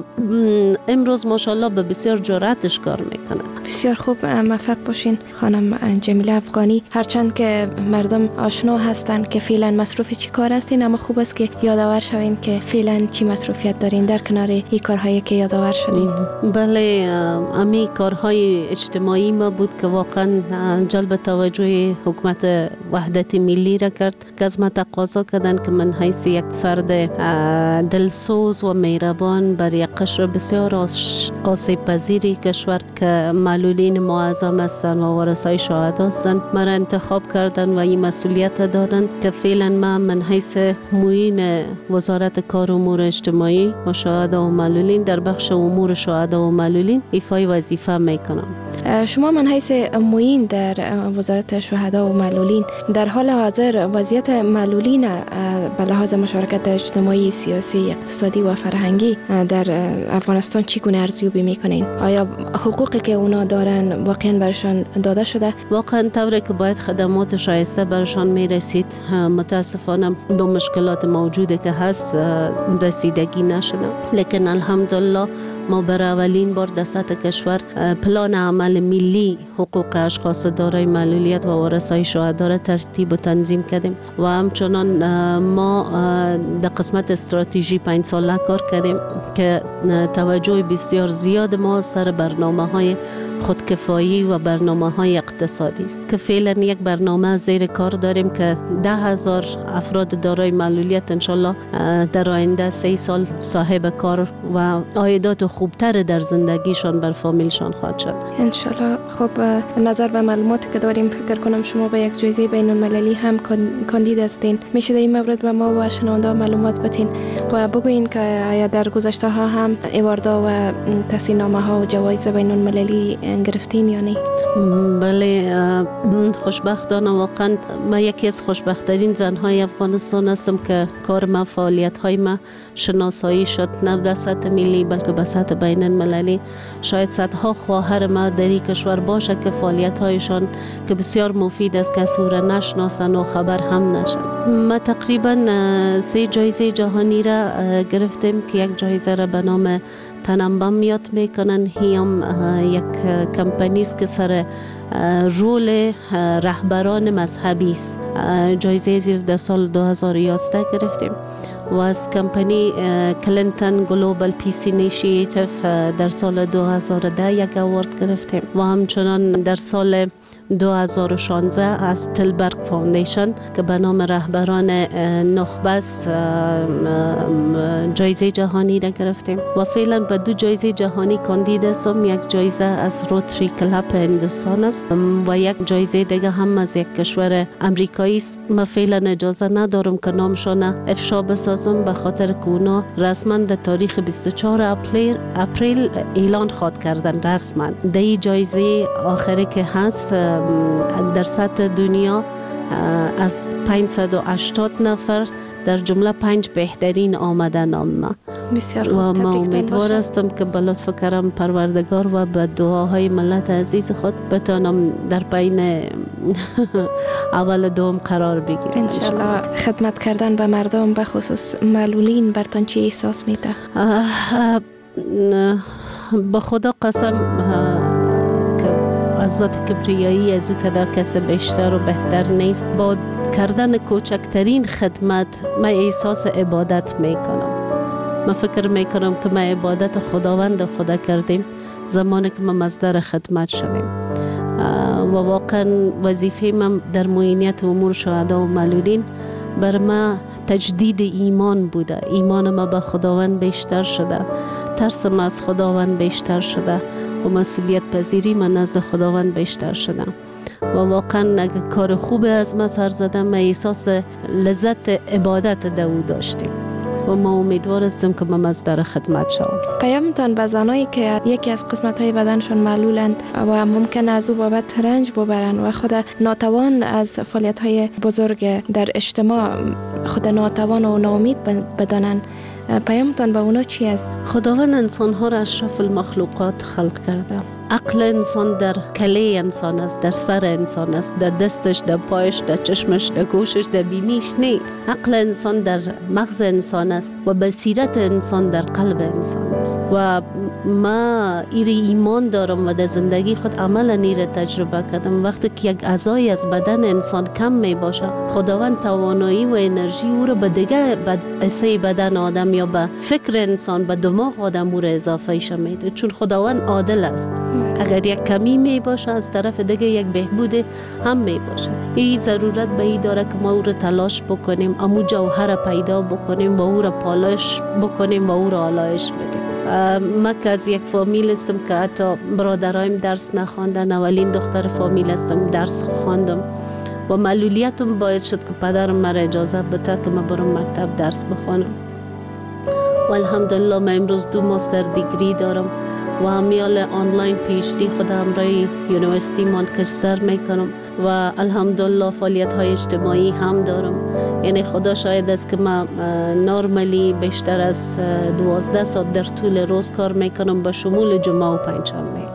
امروز ماشاءالله به بسیار جرأتش کار میکنن. بسیار خوب، موفق باشین خانم جمیله افغانی. هرچند که مردم آشنا هستن که فعلا مصروف چی کار هستین، اما خوب است که یادآور شوین که فعلا چی مصروفیت دارین در کنار این کارهایی که یادآور شدین. بله، امی کارهای اجتماعی ما بود که واقعا جلب توجه حکومت وحدت ملی را کرد که از ما تقاضا کردن که من حیث یک فرد دلسوز و مهربان بر یک قشر بسیار آسیب پذیری کشور که معلولین معظم هستند و وارثای شهدا هستند مرا انتخاب کردن و این مسئولیت دادن که فعلا من من حیث معین وزارت کار و امور اجتماعی و شهدا و معلولین در بخش امور شهدا و معلولین ایفای وظیفه میکنم. شما من حیث معین در وزارت شهدا و معلولین در حال حاضر وضعیت معلولین به لحاظ مشارکت اجتماعی، سیاسی، اقتصادی و فرهنگی در افغانستان چگونه ارزیابی میکنین؟ آیا حقوقی که اونا دارن واقعا برشان داده شده؟ واقعا طوری که باید خدمات شایسته برشان میرسید متاسفانه با مشکلات موجوده که هست رسیدگی نشده، لیکن الحمدلله ما برای اولین بار در سطح کشور پلان عمل ملی حقوق اشخاص دارای معلولیت و وارثای شهدا را ترتیب و تنظیم کردیم و همچنان ما در قسمت استراتژی پنج ساله کار کردیم که توجه بسیار زیاد ما سر برنامه های خودکفایی و برنامه های اقتصادی است که فعلا یک برنامه زیر کار داریم که ده هزار افراد دارای معلولیت انشالله در آینده سه سال صاحب کار و عایدات خوبتر در زندگیشان بر فامیلشان خواهد شد انشالله. خب نظر به معلوماتی که داریم فکر کنم شما به یک جایزه بین المللی هم کاندید هستین. میشه در این مورد به ما و شنونده معلومات بدین و بگوین که آیا در گذشته ها هم ایواردا و تحصیلنامه ها و جوایز بین المللی گرفتین یا نه؟ بله خوشبختانه واقعا من یکی از خوشبختترین زنهای افغانستان هستم که کار ما فعالیت های ما شناسایی شد نه به سطح ملی بلکه به سطح بین المللی. شاید صدها خواهر ما در این کشور باشه که فعالیت هایشان که بسیار مفید است که سوره نشناسن و خبر هم نشن. ما تقریبا سه جایزه جهانی را گرفتیم که یک جایزه را به نام تنمبم یاد میکنن، هیم یک کمپانی است که سر رول رهبران مذهبی است. جایزه زیر در سال دو هزار و یازده گرفتیم و از کمپانی کلینتن گلوبال پیس اینیشیتیو در سال دو هزار و ده یک اوارد گرفتیم و همچنان در سال دو هزار و شانزده از تلبرگ فاندیشن که به نام رهبران نخبه جایزه جهانی را گرفتیم و فعلا به دو جایزه جهانی کاندید هستم. یک جایزه از روتری کلاب هندوستان است و یک جایزه دیگه هم از یک کشور امریکایی است. من فعلا اجازه ندارم که نامشان افشا بسازم به خاطر که اونا رسما در تاریخ بیست و چهارم اپریل اعلان خواد کردن رسما. در این جایزه آخری که هست در سطح دنیا از پانصد و هشتاد نفر در جمله پنج بهترین آمده نام ما. بسیار خوب. و ما امیدوار هستم که به لطف کرم پروردگار و به دعاهای ملت عزیز خود بتانم در بین اول دوم قرار بگیرم. انشالله. خدمت کردن به مردم به خصوص معلولین برتان چی احساس میده؟ به خدا قسم از ذات کبریایی از او کدا کس بیشتر و بهتر نیست. با کردن کوچکترین خدمت من احساس عبادت میکنم. من فکر میکنم که ما عبادت خداوند خدا کردیم زمانی که ما مصدر خدمت شدیم و واقعا وظیفه من در معینیت امور شهدا و معلولین بر ما تجدید ایمان بوده. ایمان ما به خداوند بیشتر شده، ترس ما از خداوند بیشتر شده و مسئولیت پذیری من نزد خداوند بیشتر شده و واقعا اگه کار خوب از ما سر زدم من احساس لذت عبادت دو داشتیم و ما امیدوار هستیم که ما مصدر خدمت شوم. پیامتان به زنایی که یکی از قسمت‌های بدنشون معلولند و ممکن از او بابت رنج ببرند و خود ناتوان از فعالیت‌های بزرگ در اجتماع خود ناتوان و ناامید بدانند، پیامتان به اونا چی است؟ خداوند انسان‌ها را اشرف المخلوقات خلق کرده. عقل انسان در کله انسان است، در سر انسان است، در دستش، در پایش، در چشمش، در گوشش، در بینیش نیست. عقل انسان در مغز انسان است و بصیرت انسان در قلب انسان است و ما ایری ایمان دارم و در زندگی خود عملا نیره تجربه کردم. وقتی که یک اعضای از بدن انسان کم می باشه، خداوند توانایی و انرژی او رو به دیگه حصه بدن آدم یا به فکر انسان، به دماغ آدم او رو اضافه ایش میده، چون خداوند عادل است. اگر یک کمی می باشه از طرف دیگه یک بهبود هم می باشه. این ضرورت به این داره که ما او رو تلاش بکنیم، امو جوهر پیدا بکنیم و او رو پالش بکنیم و او رو آلایش بدیم. من که از یک فامیل هستم که حتی برادرایم درس نخواندن، اولین دختر فامیل هستم، درس خواندم و معلولیتم باید شد که پدرم مرا اجازه بده که من برم مکتب درس بخوانم و الحمدلله من امروز دو ماستر دیگری دارم و همیال آنلاین پیشتی خودم همراه یونیورسیتی مانچستر میکنم و الحمدلله فعالیت های اجتماعی هم دارم. یعنی خدا شاید است که من نورمالی بیشتر از دوازده ساعت در طول روز کار میکنم به شمول جمعه و پنجشنبه.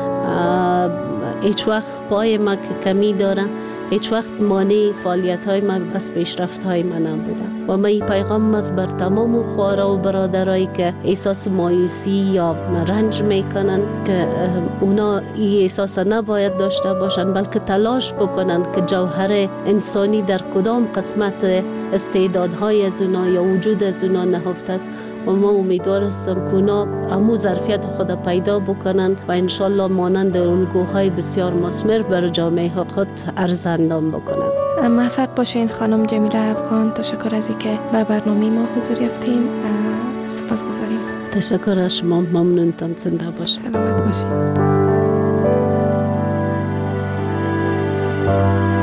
هیچ وقت پای ما که کمی داره، هیچ وقت مانع فعالیت های من بس پیشرفت های من نبوده و من این پیغام از بر تمام خواره و برادرایی که احساس مایوسی یا رنج میکنن که اونا این احساس نباید داشته باشن، بلکه تلاش بکنن که جوهر انسانی در کدام قسمت استعدادهای از اونا یا وجود از اونا نهفته است و ما امیدوار هستم که اونا همو ظرفیت خود پیدا بکنن و انشالله مانند الگوهای بسیار مثمر بر جامعه خود ارزندان بکنن. موفق باشین خانم جمیله افغان. تشکر از اینکه به برنامه ما حضور یافتین. سپاسگزاریم. تشکر از شما. ممنونتان. زنده باشید. سلامت باشید.